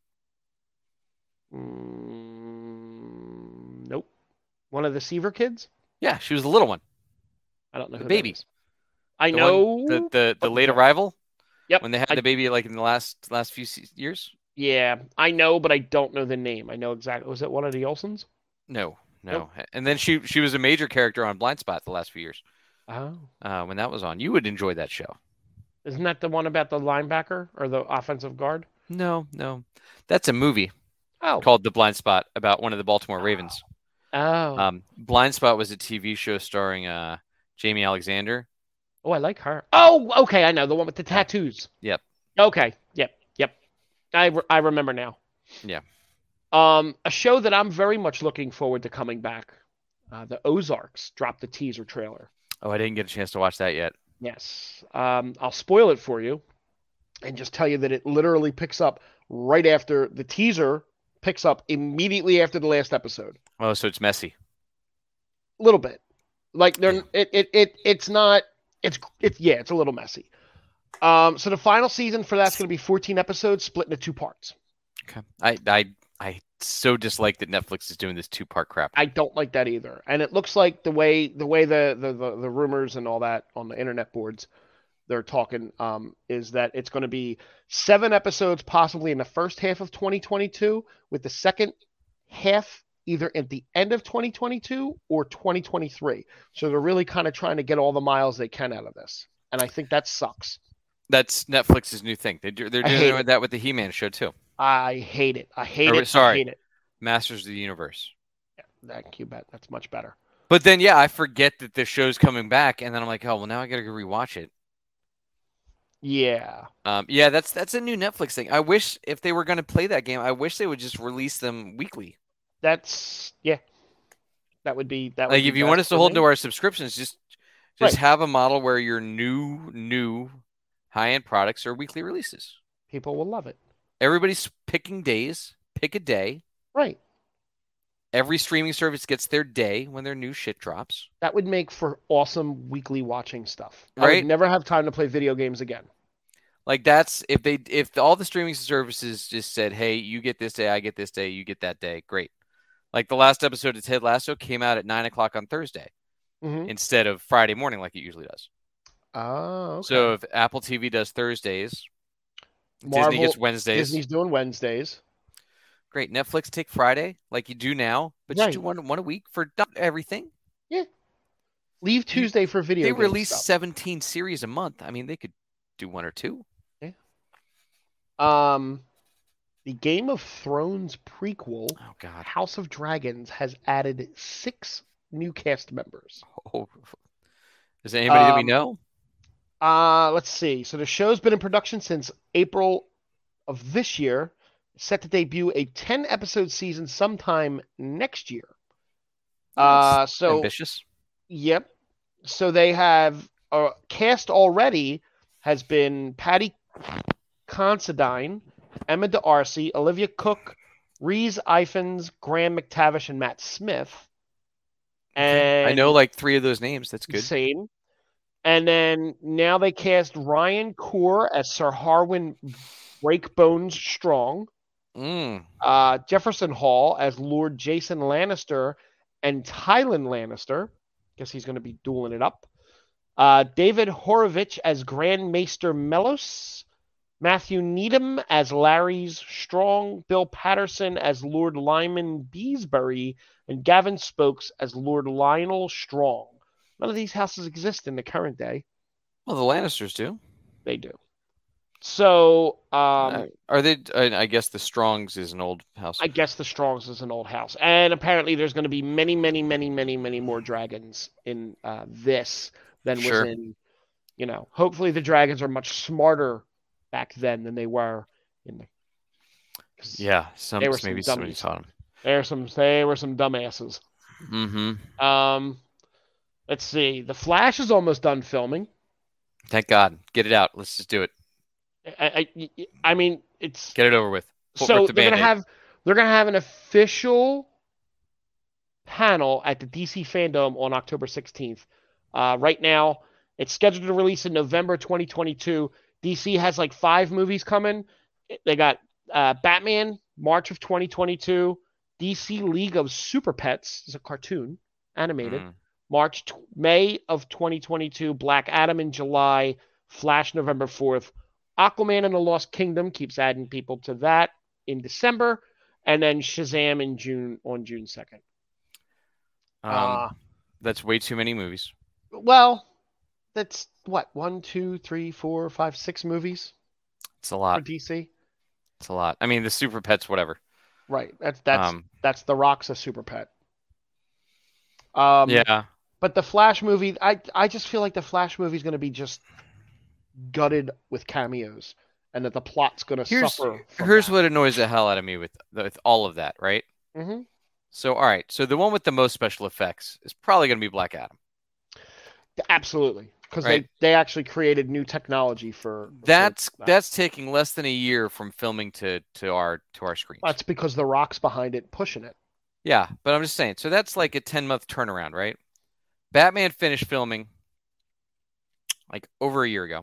Nope. One of the Seaver kids? Yeah, she was the little one. I don't know. The baby. I know the late arrival. Yep. When they had the baby, like in the last few years. Yeah, I know, but I don't know the name. I know exactly. Was it one of the Olsons? No. Nope. And then she was a major character on Blind Spot the last few years. Oh. When that was on, you would enjoy that show. Isn't that the one about the linebacker or the offensive guard? No. That's a movie. Oh. Called The Blind Spot, about one of the Baltimore Ravens. Oh. Blind Spot was a TV show starring Jamie Alexander. Oh, I like her. Oh, okay, I know. The one with the tattoos. Yep. Okay. Yep. I remember now. Yeah. A show that I'm very much looking forward to coming back. The Ozarks dropped the teaser trailer. Oh, I didn't get a chance to watch that yet. Yes. I'll spoil it for you and just tell you that it literally picks up right after the teaser picks up immediately after the last episode. Oh, so it's messy. A little bit. Like Yeah. it's not it's a little messy. So the final season for that's going to be 14 episodes split into 2 parts. Okay. I so dislike that Netflix is doing this 2-part crap. I don't like that either. And it looks like the way the rumors and all that on the internet boards they're talking is that it's going to be 7 episodes possibly in the first half of 2022 with the second half either at the end of 2022 or 2023. So they're really kind of trying to get all the miles they can out of this. And I think that sucks. That's Netflix's new thing. They're doing that with the He-Man show too. I hate it. I hate it. Sorry. I hate it. Masters of the Universe. Yeah, thank you, Bet. That's much better. But then, yeah, I forget that the show's coming back, and then I'm like, oh, well, now I got to go rewatch it. Yeah. Yeah, that's a new Netflix thing. I wish if they were going to play that game, I wish they would just release them weekly. Yeah. That would be that. Like if you want us to hold to our subscriptions, just Right. have a model where your new high-end products are weekly releases. People will love it. Everybody's picking days. Pick a day. Right. Every streaming service gets their day when their new shit drops. That would make for awesome weekly watching stuff. Right? I would never have time to play video games again. Like that's if all the streaming services just said, "Hey, you get this day, I get this day, you get that day." Great. Like the last episode of Ted Lasso came out at 9:00 on Thursday instead of Friday morning like it usually does. Oh, okay. So if Apple TV does Thursdays, Marvel, Disney gets Wednesdays. Disney's doing Wednesdays. Great. Netflix take Friday like you do now, but just do one a week for everything. Yeah. Leave Tuesday for video games. They release 17 series a month. I mean, they could do 1 or 2. Yeah. The Game of Thrones prequel, House of Dragons, has added 6 new cast members. Oh. Is there anybody that we know? Let's see. So the show's been in production since April of this year. Set to debut a 10-episode season sometime next year. So ambitious. Yep. So they have cast already has been Patty Considine, Emma D'Arcy, Olivia Cook, Rhys Ifans, Graham McTavish, and Matt Smith. And I know like 3 of those names. That's good. Insane. And then now they cast Ryan Coor as Sir Harwin Breakbones Strong. Jefferson Hall as Lord Jason Lannister and Tylan Lannister. Guess he's going to be dueling it up. David Horovich as Grand Maester Melos. Matthew Needham as Larry's Strong. Bill Patterson as Lord Lyman Beesbury. And Gavin Spokes as Lord Lionel Strong. None of these houses exist in the current day. Well, the Lannisters do. They do. So, are they? I guess the Strongs is an old house. I guess the Strongs is an old house, and apparently there's going to be many more dragons in this than was in. Hopefully the dragons are much smarter back then than they were in the. Yeah, maybe somebody taught them. They were some dumbasses. Mm-hmm. Let's see. The Flash is almost done filming. Thank God. Get it out. Let's just do it. I mean, it's get it over with. So they're gonna have an official panel at the DC Fandom on October 16th. Right now, it's scheduled to release in November 2022. DC has like 5 movies coming. They got Batman, March of 2022. DC League of Super Pets is a cartoon, animated. May of 2022. Black Adam in July. Flash November 4th. Aquaman and the Lost Kingdom keeps adding people to that in December, and then Shazam in June 2nd. That's way too many movies. Well, that's what 1, 2, 3, 4, 5, 6 movies. It's a lot for DC. It's a lot. I mean, the Super Pets, whatever. Right. That's The Rock's a super pet. Yeah. But the Flash movie, I just feel like the Flash movie is going to be just gutted with cameos. and that the plot's going to suffer from Here's that. what annoys the hell out of me with all of that, right? Mm-hmm. So, all right. So the one with the most special effects is probably going to be Black Adam. Absolutely, because right? they actually created new technology for That's that. that's taking less than a year from filming to our screens. That's because The Rock's behind it, pushing it. Yeah, but I'm just saying. So that's like a 10-month turnaround, right? Batman finished filming like over a year ago.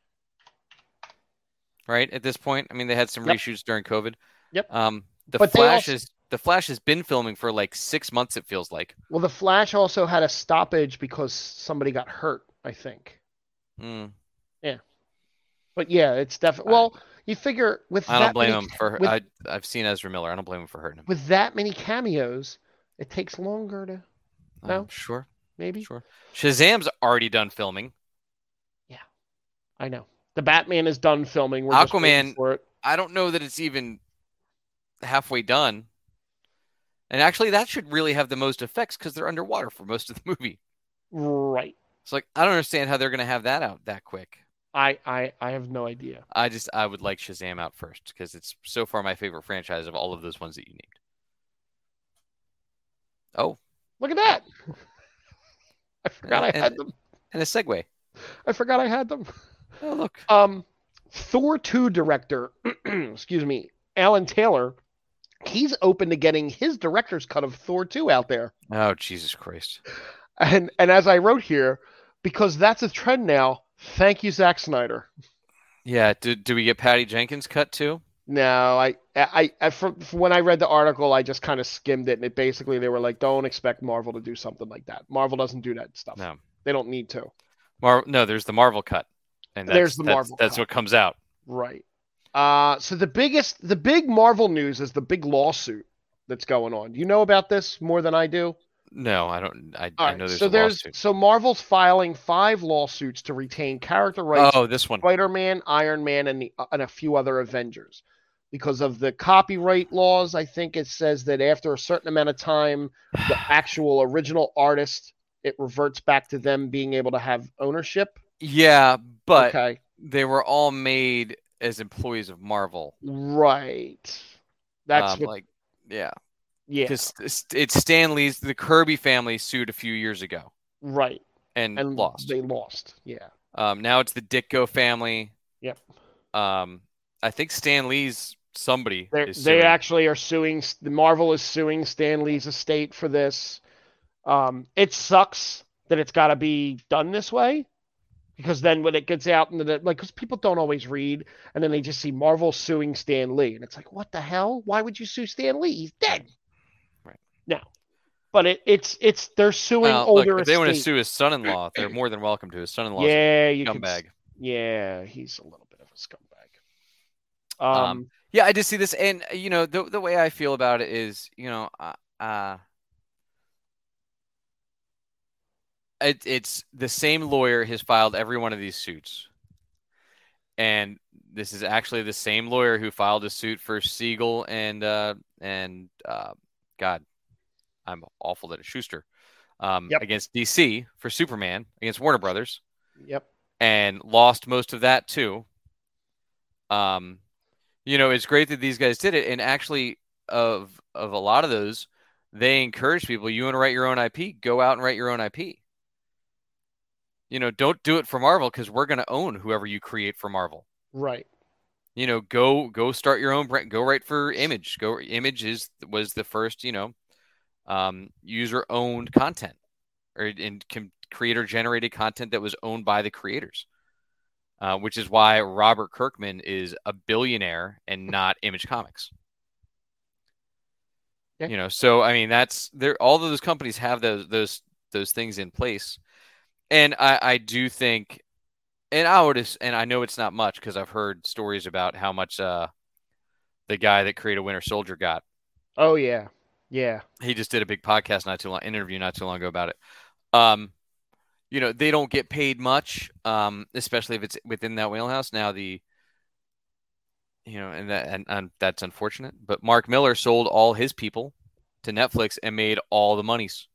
Right? At this point, I mean, they had some reshoots during COVID. Yep. The Flash has been filming for like 6 months, it feels like. Well, The Flash also had a stoppage because somebody got hurt, I think. Mm. Yeah. But yeah, it's definitely. Well, you figure with I that don't blame many, him for. I've seen Ezra Miller. I don't blame him for hurting him. With that many cameos, it takes longer to. No, sure, maybe. Sure. Shazam's already done filming. Yeah, I know. The Batman is done filming. We're Aquaman, just waiting for it. I don't know that it's even halfway done. And actually, that should really have the most effects because they're underwater for most of the movie. Right. It's like I don't understand how they're going to have that out that quick. I have no idea. I would like Shazam out first because it's so far my favorite franchise of all of those ones that you named. Oh, look at that! I forgot I had them. And a segue. I forgot I had them. Oh, look. Thor 2 director, excuse me, Alan Taylor, he's open to getting his director's cut of Thor 2 out there. Oh, Jesus Christ. And as I wrote here, because that's a trend now, thank you, Zack Snyder. Yeah, do we get Patty Jenkins' cut too? No, I when I read the article, I just kind of skimmed it, and basically they were like, don't expect Marvel to do something like that. Marvel doesn't do that stuff. No. They don't need to. No, there's the Marvel cut. And there's the Marvel That's cut. what comes out. Right. So the big Marvel news is the big lawsuit that's going on. Do you know about this more than I do? No, I don't. I know there's a lawsuit. So Marvel's filing 5 lawsuits to retain character rights. Oh, this one. Spider-Man, Iron Man, and a few other Avengers. Because of the copyright laws, I think it says that after a certain amount of time, the actual original artist, it reverts back to them being able to have ownership. Yeah, but they were all made as employees of Marvel. Right. That's yeah. Yeah. Because it's Stan Lee's, the Kirby family sued a few years ago. Right. And lost. They lost. Yeah. Now it's the Ditko family. Yep. I think Stan Lee's somebody is suing. They actually are suing. The Marvel is suing Stan Lee's estate for this. It sucks that it's got to be done this way, because then when it gets out into because people don't always read, and then they just see Marvel suing Stan Lee, and it's like, what the hell? Why would you sue Stan Lee? He's dead. Right. No. But it's they're suing older. Look, if they want to sue his son-in-law, they're more than welcome to. His son-in-law, scumbag. Yeah, he's a little bit of a scumbag. Yeah, I did see this, and the way I feel about it is, it's the same lawyer has filed every one of these suits, and this is actually the same lawyer who filed a suit for Siegel and God, I'm awful at it, Schuster, against DC for Superman against Warner Brothers. Yep. And lost most of that too. It's great that these guys did it, and actually, of a lot of those, they encourage people. You want to write your own IP? Go out and write your own IP. Don't do it for Marvel, because we're going to own whoever you create for Marvel. Right. Go start your own brand. Go write for Image. Image was the first user-owned content, or creator-generated content that was owned by the creators. Which is why Robert Kirkman is a billionaire and not Image Comics. Yeah. So I mean, that's there. All of those companies have those things in place, and I do think, and I know it's not much, because I've heard stories about how much the guy that created Winter Soldier got. Oh yeah, yeah. He just did a big podcast interview not too long ago about it. They don't get paid much, especially if it's within that wheelhouse. Now and that's unfortunate. But Mark Miller sold all his people to Netflix and made all the monies.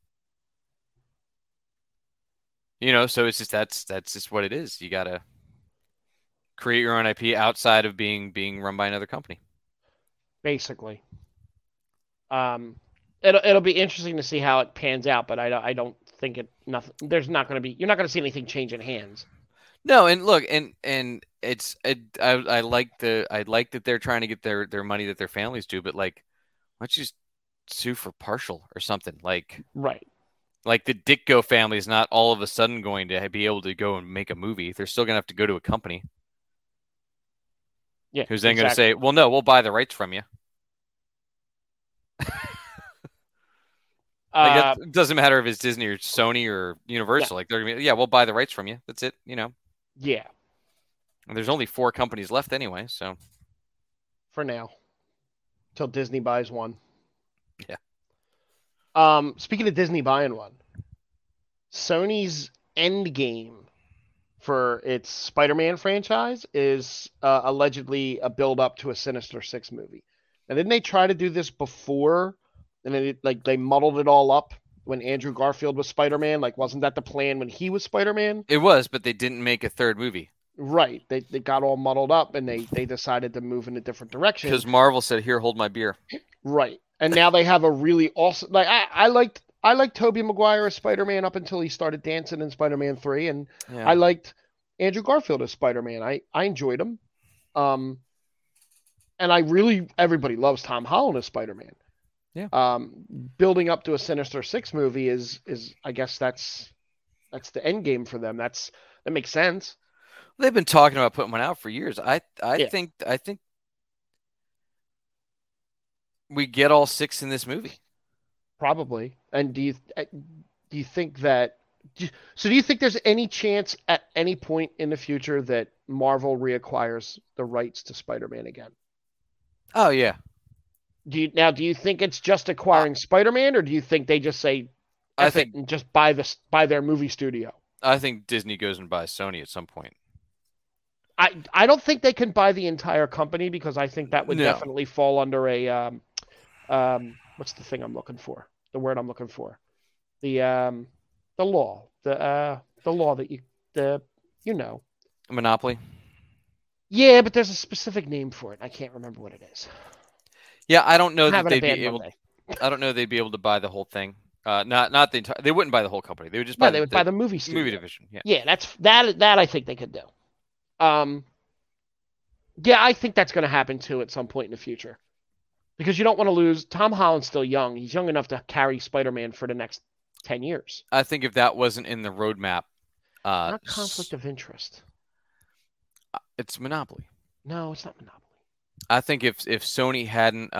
So it's just that's just what it is. You gotta create your own IP outside of being run by another company. Basically. It'll be interesting to see how it pans out, but I don't think there's not going to be, you're not going to see anything change in hands. No, and look, and I like that they're trying to get their money that their families do, but like, why don't you just sue for partial or something? Right. Like the Ditko family is not all of a sudden going to be able to go and make a movie. They're still going to have to go to a company. Yeah. Who's then going to say, well, no, we'll buy the rights from you. It doesn't matter if it's Disney or Sony or Universal. Yeah. Like, they're going to be, yeah, we'll buy the rights from you. That's it, Yeah. And there's only 4 companies left anyway, so. For now. Till Disney buys one. Yeah. Speaking of Disney buying one, Sony's Endgame for its Spider-Man franchise is allegedly a build-up to a Sinister Six movie. And didn't they try to do this before? And then they muddled it all up when Andrew Garfield was Spider-Man. Like, wasn't that the plan when he was Spider-Man? It was, but they didn't make a third movie. Right. They got all muddled up, and they decided to move in a different direction. Because Marvel said, "Here, hold my beer." Right. And now they have a really awesome. Like, I liked Tobey Maguire as Spider-Man up until he started dancing in Spider-Man 3, and yeah. I liked Andrew Garfield as Spider-Man. I enjoyed him. And everybody loves Tom Holland as Spider-Man. Yeah. Building up to a Sinister Six movie is I guess that's the end game for them. That makes sense. They've been talking about putting one out for years. I think we get all 6 in this movie. Probably. And do you think that? So do you think there's any chance at any point in the future that Marvel reacquires the rights to Spider-Man again? Oh yeah. Do you think it's just acquiring Spider-Man, or do you think they just say, I think, and just buy their movie studio? I think Disney goes and buys Sony at some point. I don't think they can buy the entire company, because I think that would definitely fall under a what's the thing I'm looking for? The word I'm looking for. The law. The law that A monopoly? Yeah, but there's a specific name for it. I can't remember what it is. Yeah, I don't know that they'd be able. I don't know they'd be able to buy the whole thing. Not the entire. They wouldn't buy the whole company. They would just buy. They would buy the movie studio. Movie division. Yeah. Yeah, that I think they could do. Yeah, I think that's going to happen too at some point in the future, because you don't want to lose. Tom Holland's still young. He's young enough to carry Spider-Man for the next 10 years. I think if that wasn't in the roadmap, not conflict of interest. It's Monopoly. No, it's not Monopoly. I think if Sony hadn't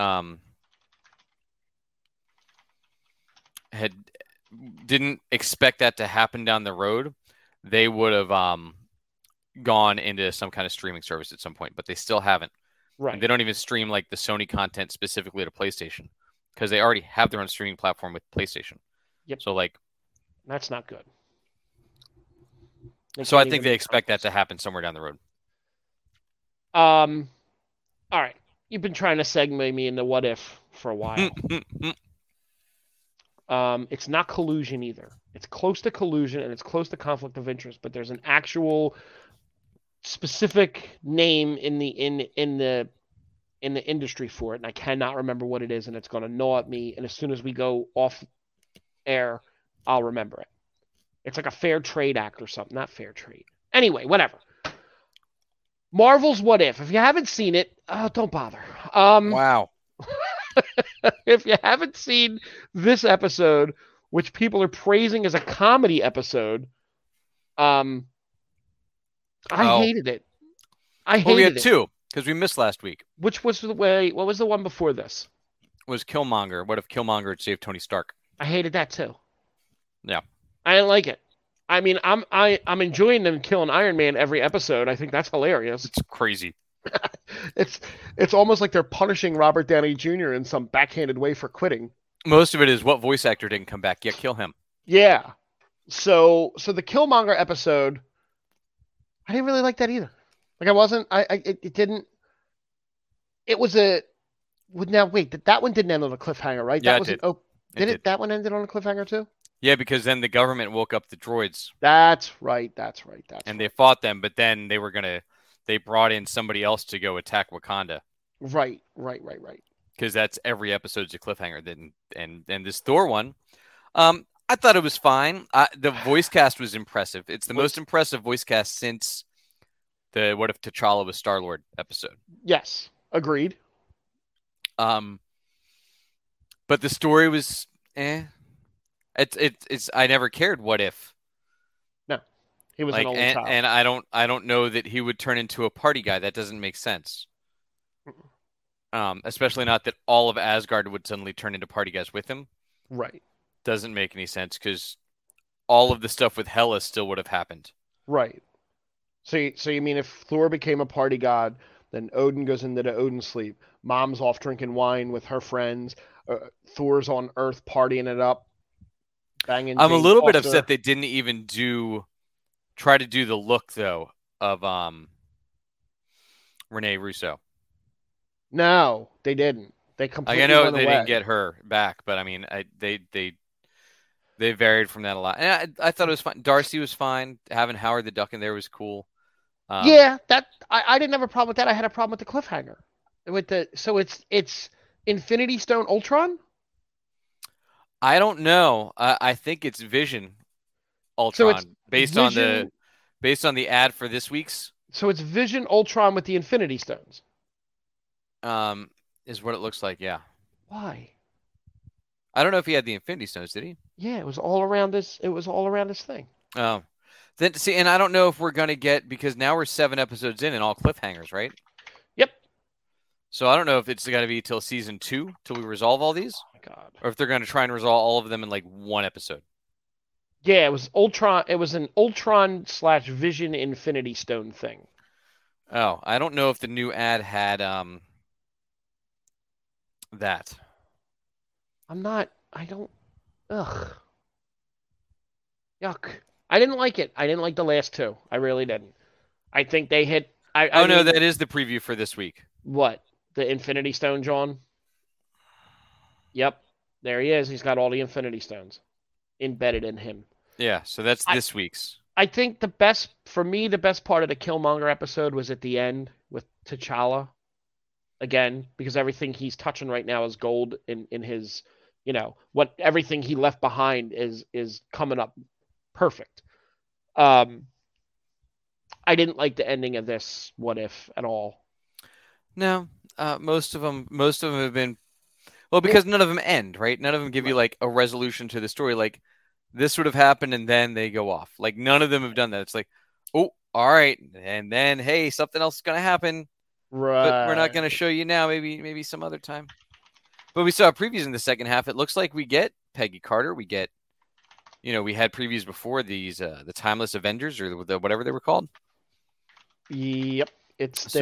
didn't expect that to happen down the road, they would have gone into some kind of streaming service at some point, but they still haven't. Right. And they don't even stream like the Sony content specifically to PlayStation, because they already have their own streaming platform with PlayStation. Yep. So like, that's not good. So I think they expect that to happen somewhere down the road. All right. You've been trying to segue me into what if for a while. It's not collusion either. It's close to collusion and it's close to conflict of interest, but there's an actual specific name in the industry for it, and I cannot remember what it is, and it's going to gnaw at me. And as soon as we go off air, I'll remember it. It's like a Fair Trade Act or something, not fair trade. Anyway, whatever. Marvel's What If. If you haven't seen it, don't bother. Wow. If you haven't seen this episode, which people are praising as a comedy episode, I hated it. We had 2 because we missed last week. Which was what was the one before this? It was Killmonger. What if Killmonger had saved Tony Stark? I hated that too. Yeah. I didn't like it. I mean, I'm enjoying them killing Iron Man every episode. I think that's hilarious. It's crazy. It's almost like they're punishing Robert Downey Jr. in some backhanded way for quitting. Most of it is, what voice actor didn't come back? Yeah, kill him. Yeah. So the Killmonger episode, I didn't really like that either. Like, it didn't. It was now wait, that one didn't end on a cliffhanger, right? Yeah, that was it did. Did it? That one ended on a cliffhanger too? Yeah, because then the government woke up the droids. That's right. And they fought them, but then they were gonna they brought in somebody else to go attack Wakanda. Right. Because that's every episode's a cliffhanger. And this Thor one, I thought it was fine. The voice cast was impressive. It's the most impressive voice cast since the What If T'Challa was Star-Lord episode. Yes, agreed. But the story was It's I never cared what if. No. He was an only child. And I don't know that he would turn into a party guy. That doesn't make sense. Especially not that all of Asgard would suddenly turn into party guys with him. Right. Doesn't make any sense because all of the stuff with Hela still would have happened. Right. So you mean if Thor became a party god, then Odin goes into the Odin sleep. Mom's off drinking wine with her friends. Thor's on Earth partying it up, banging. I'm Jane a little Foster. bit upset they didn't even try to do the look though of Renee Russo. No, they didn't. They completely. I know went they away. didn't get her back, but I mean, they varied from that a lot. And I thought it was fine. Darcy was fine. Having Howard the Duck in there was cool. Yeah, that I didn't have a problem with that. I had a problem with the cliffhanger. So it's Infinity Stone Ultron. I don't know. I think it's Vision Ultron, So it's based on the ad for this week's. So it's Vision Ultron with the Infinity Stones. Is what it looks like. Yeah. Why? I don't know if he had the Infinity Stones. Did he? Yeah, it was all around this. It was all around this thing. Oh, then see, and I don't know if we're gonna get, because now we're 7 episodes in and all cliffhangers, right? Yep. So I don't know if it's gonna be till season 2 till we resolve all these. Oh my God. Or if they're gonna try and resolve all of them in like one episode. Yeah, it was Ultron. It was an Ultron/Vision Infinity Stone thing. Oh, I don't know if the new ad had that. I don't. Ugh. Yuck. I didn't like it. I didn't like the last 2. I really didn't. I think they hit. No, that is the preview for this week. What? The Infinity Stone, John? Yep. There he is. He's got all the Infinity Stones embedded in him. Yeah, so that's this week's. I think the best part of the Killmonger episode was at the end with T'Challa. Again, because everything he's touching right now is gold in his, everything he left behind is coming up perfect. I didn't like the ending of this What If at all. No, most of them have been, well, because none of them end, right? None of them give you like a resolution to the story. Like, this would have happened and then they go off. Like, none of them have done that. It's like, oh, all right, and then hey, something else is gonna happen. Right. But we're not gonna show you now. Maybe some other time. But we saw previews in the second half. It looks like we get Peggy Carter. We get, we had previews before these the Timeless Avengers or whatever they were called. Yep. It's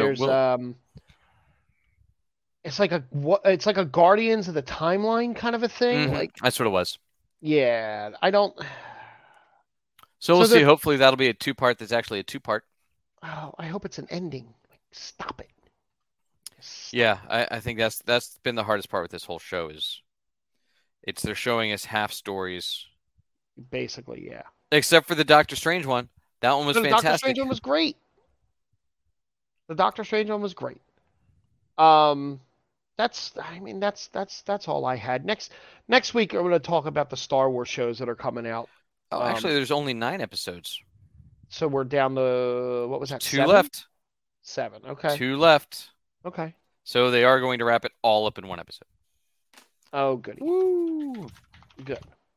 like a Guardians of the Timeline kind of a thing. Mm-hmm. Like, that's what it was. Yeah, I don't. So we'll see. Hopefully that'll be a 2-part. That's actually a 2-part. Oh, I hope it's an ending. Stop it. Yeah, I think that's been the hardest part with this whole show is they're showing us half stories. Basically, yeah. Except for the Doctor Strange one. That one was fantastic. The Doctor Strange one was great. That's all I had. Next week I'm going to talk about the Star Wars shows that are coming out. Oh, actually, there's only 9 episodes. So we're down to, what was that? 2 left. 7. Okay. 2 left. Okay. So they are going to wrap it all up in one episode. Oh, goody. Woo. Good.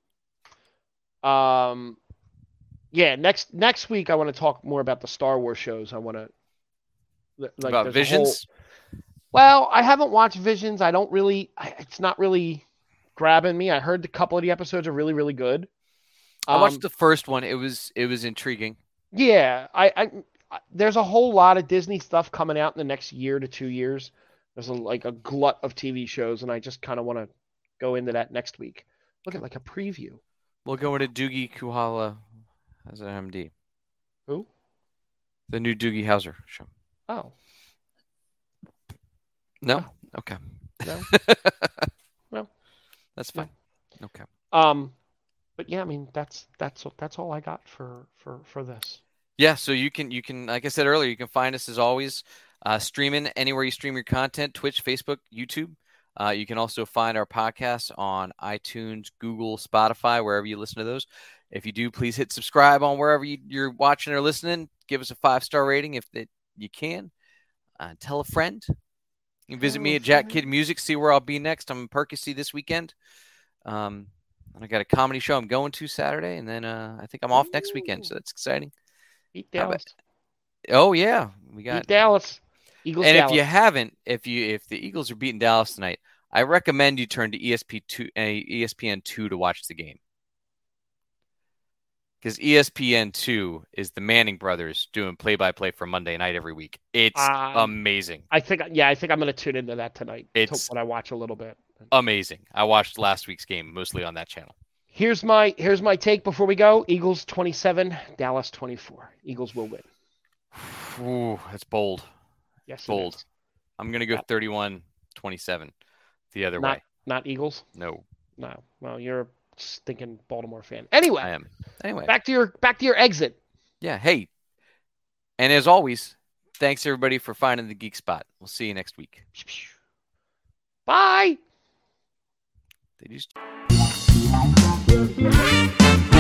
Yeah. Next week I want to talk more about the Star Wars shows. I want to about Visions. Well, I haven't watched Visions. I don't really. It's not really grabbing me. I heard a couple of the episodes are really, really good. I watched the first one. It was intriguing. Yeah, I there's a whole lot of Disney stuff coming out in the next year to 2 years. There's a glut of TV shows, and I just kind of want to go into that next week. Look at like a preview. We'll go into Doogie Kuhala as an MD. Who? The new Doogie Howser show. Oh. No? Oh. Okay. No. Well, that's fine. No. Okay. But yeah, I mean that's all I got for this. Yeah, so you can, like I said earlier, you can find us as always streaming anywhere you stream your content, Twitch, Facebook, YouTube. You can also find our podcasts on iTunes, Google, Spotify, wherever you listen to those. If you do, please hit subscribe on wherever you're watching or listening. Give us a 5-star rating if you can. Tell a friend. You can visit me at Jack Kid Music, see where I'll be next. I'm in Percy this weekend. I got a comedy show I'm going to Saturday, and then I think I'm off next weekend, so that's exciting. Beat Dallas. Oh yeah, we got beat Dallas. Eagles. And Dallas. if you haven't, if the Eagles are beating Dallas tonight, I recommend you turn to ESPN2 to watch the game. Because ESPN2 is the Manning brothers doing play-by-play for Monday night every week. It's amazing. I think I'm going to tune into that tonight. It's when I watch a little bit. Amazing. I watched last week's game mostly on that channel. Here's my take before we go. Eagles 27, Dallas 24. Eagles will win. Ooh, that's bold. Yes, bold. I'm going to go 31-27 the other way. Not Eagles? No. Well, you're a stinking Baltimore fan. Anyway. I am. Anyway. Back to your exit. Yeah, hey. And as always, thanks everybody for finding the Geek Spot. We'll see you next week. Bye. They just